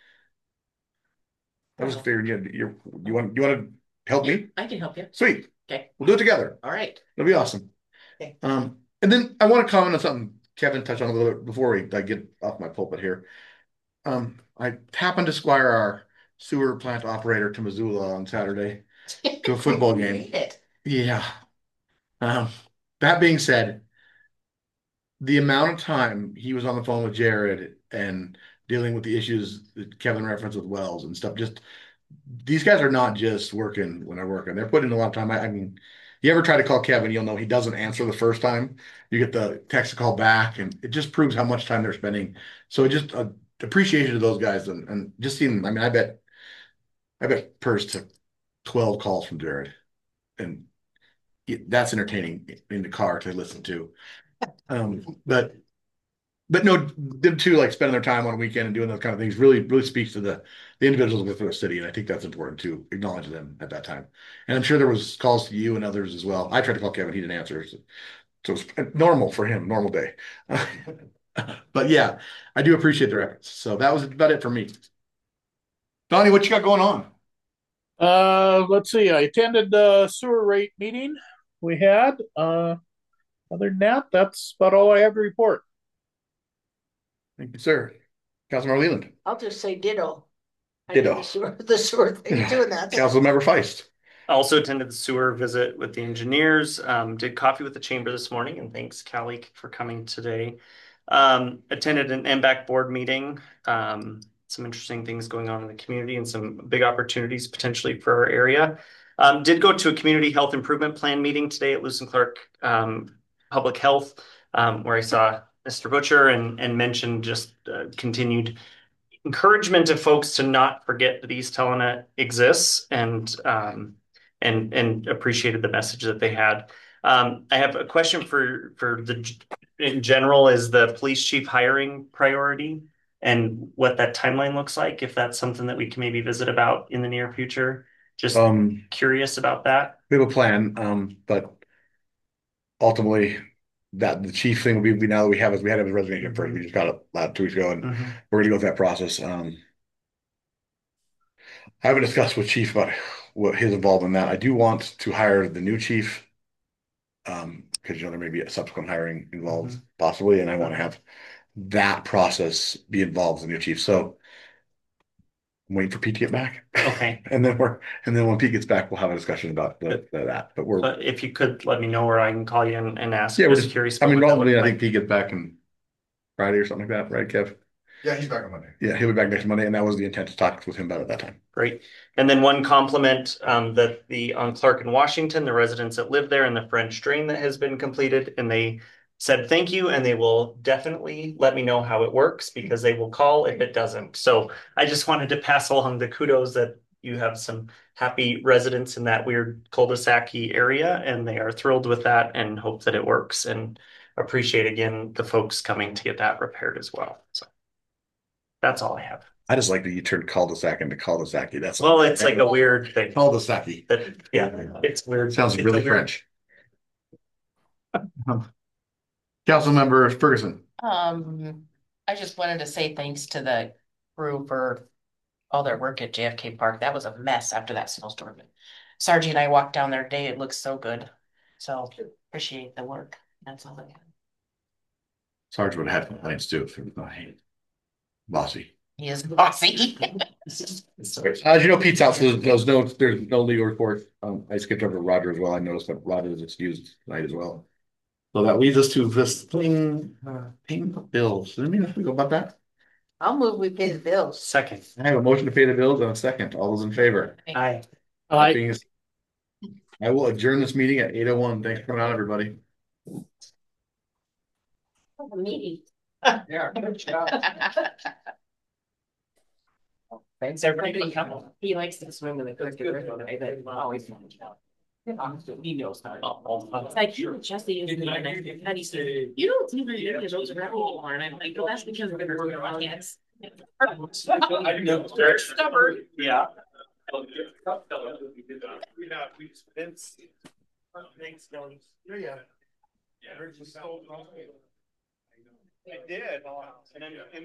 I was figuring you, you're, you want, you want to help me? I can help you. Sweet. Okay. We'll do it together. All right. It'll be awesome. Okay. Um, and then I want to comment on something Kevin touched on a little bit before we I get off my pulpit here. Um, I happened to squire our sewer plant operator to Missoula on Saturday to a football game. Hate it. Yeah. Um, that being said, the amount of time he was on the phone with Jared and dealing with the issues that Kevin referenced with Wells and stuff, just these guys are not just working when they're working. They're putting in a lot of time. I, I mean, you ever try to call Kevin, you'll know he doesn't answer the first time. You get the text to call back, and it just proves how much time they're spending. So just uh, appreciation to those guys, and, and just seeing. I mean, I bet, I bet Purse took twelve calls from Jared, and it, that's entertaining in the car to listen to. Um, but but no, them too, like spending their time on a weekend and doing those kind of things really, really speaks to the the individuals within the city, and I think that's important to acknowledge them at that time. And I'm sure there was calls to you and others as well. I tried to call Kevin, he didn't answer, so, so it's normal for him, normal day. But yeah, I do appreciate their efforts. So that was about it for me. Donnie, what you got going on? Uh, let's see. I attended the sewer rate meeting we had. Uh, other than that, that's about all I have to report. Thank you, sir. Councilmember Leland. I'll just say ditto. I did Ditto. The sewer, the sewer thing too, and that's. Councilmember Feist. I also attended the sewer visit with the engineers, um, did coffee with the chamber this morning, and thanks Callie for coming today. Um, attended an M B A C board meeting, um, some interesting things going on in the community and some big opportunities potentially for our area. Um, did go to a community health improvement plan meeting today at Lewis and Clark um, Public Health, um, where I saw Mister Butcher and, and mentioned just uh, continued encouragement of folks to not forget that East Helena exists, and um, and and appreciated the message that they had. Um, I have a question for for the in general. Is the police chief hiring priority, and what that timeline looks like? If that's something that we can maybe visit about in the near future. Just Um, curious about that. We have a plan, um, but ultimately, that the chief thing will be, we now that we have is we had his resignation first. We just got it last two weeks ago, and Mhm. we're gonna go through that process. Um, I haven't discussed with chief about what his involvement in that. I do want to hire the new chief. Um, because you know there may be a subsequent hiring involved possibly, and I want to have that process be involved in the new chief. So I'm waiting for Pete to get back. Okay. And then we're and then when Pete gets back, we'll have a discussion about the, the, that. But we're But if you could let me know, or I can call you and, and ask. yeah, we're just just curious. I about mean, what that normally looked I like. think Pete gets back on Friday or something like that, right, Kev? Yeah, he's back on Monday. Yeah, he'll be back next Monday, and that was the intent to talk with him about it that time. Great. And then one compliment um, that the on Clark and Washington, the residents that live there, and the French drain that has been completed, and they said thank you, and they will definitely let me know how it works because they will call if it doesn't. So I just wanted to pass along the kudos that you have some happy residents in that weird cul-de-sac area, and they are thrilled with that and hope that it works, and appreciate again the folks coming to get that repaired as well. So that's all I have. I just like that you turned cul-de-sac into cul-de-sac. That's Well, it's like a weird thing. cul-de-sac. That, yeah, it's weird. Sounds It's really a weird- French. Councilmember Ferguson. Um, I just wanted to say thanks to the crew for all their work at J F K Park. That was a mess after that snowstorm. Sargie and I walked down there today. It looks so good. So appreciate the work. That's all I have. Sarge would have had complaints too if it was not hate. Bossy. He is bossy. As you know, Pete's out, so there's no, there's no legal report. Um, I skipped over Roger as well. I noticed that Roger is excused tonight as well. So that leads us to this thing, uh, paying the bills. Does that mean we go about that? I'll move, we pay the bills. Second. I have a motion to pay the bills and a second. All those in favor? Aye. That being- I will adjourn this meeting at eight oh one. Thanks for coming out, everybody. Meeting. Yeah. Thanks, everybody. for coming. He likes to swim in the creek. But always. He knows how. It's like, you know, Jesse is. And he said, you don't see many of those around anymore. And I'm like, well, that's because we're working on kids. They're stubborn. Yeah. Thanks, Tony. Yeah, yeah. I did. And then.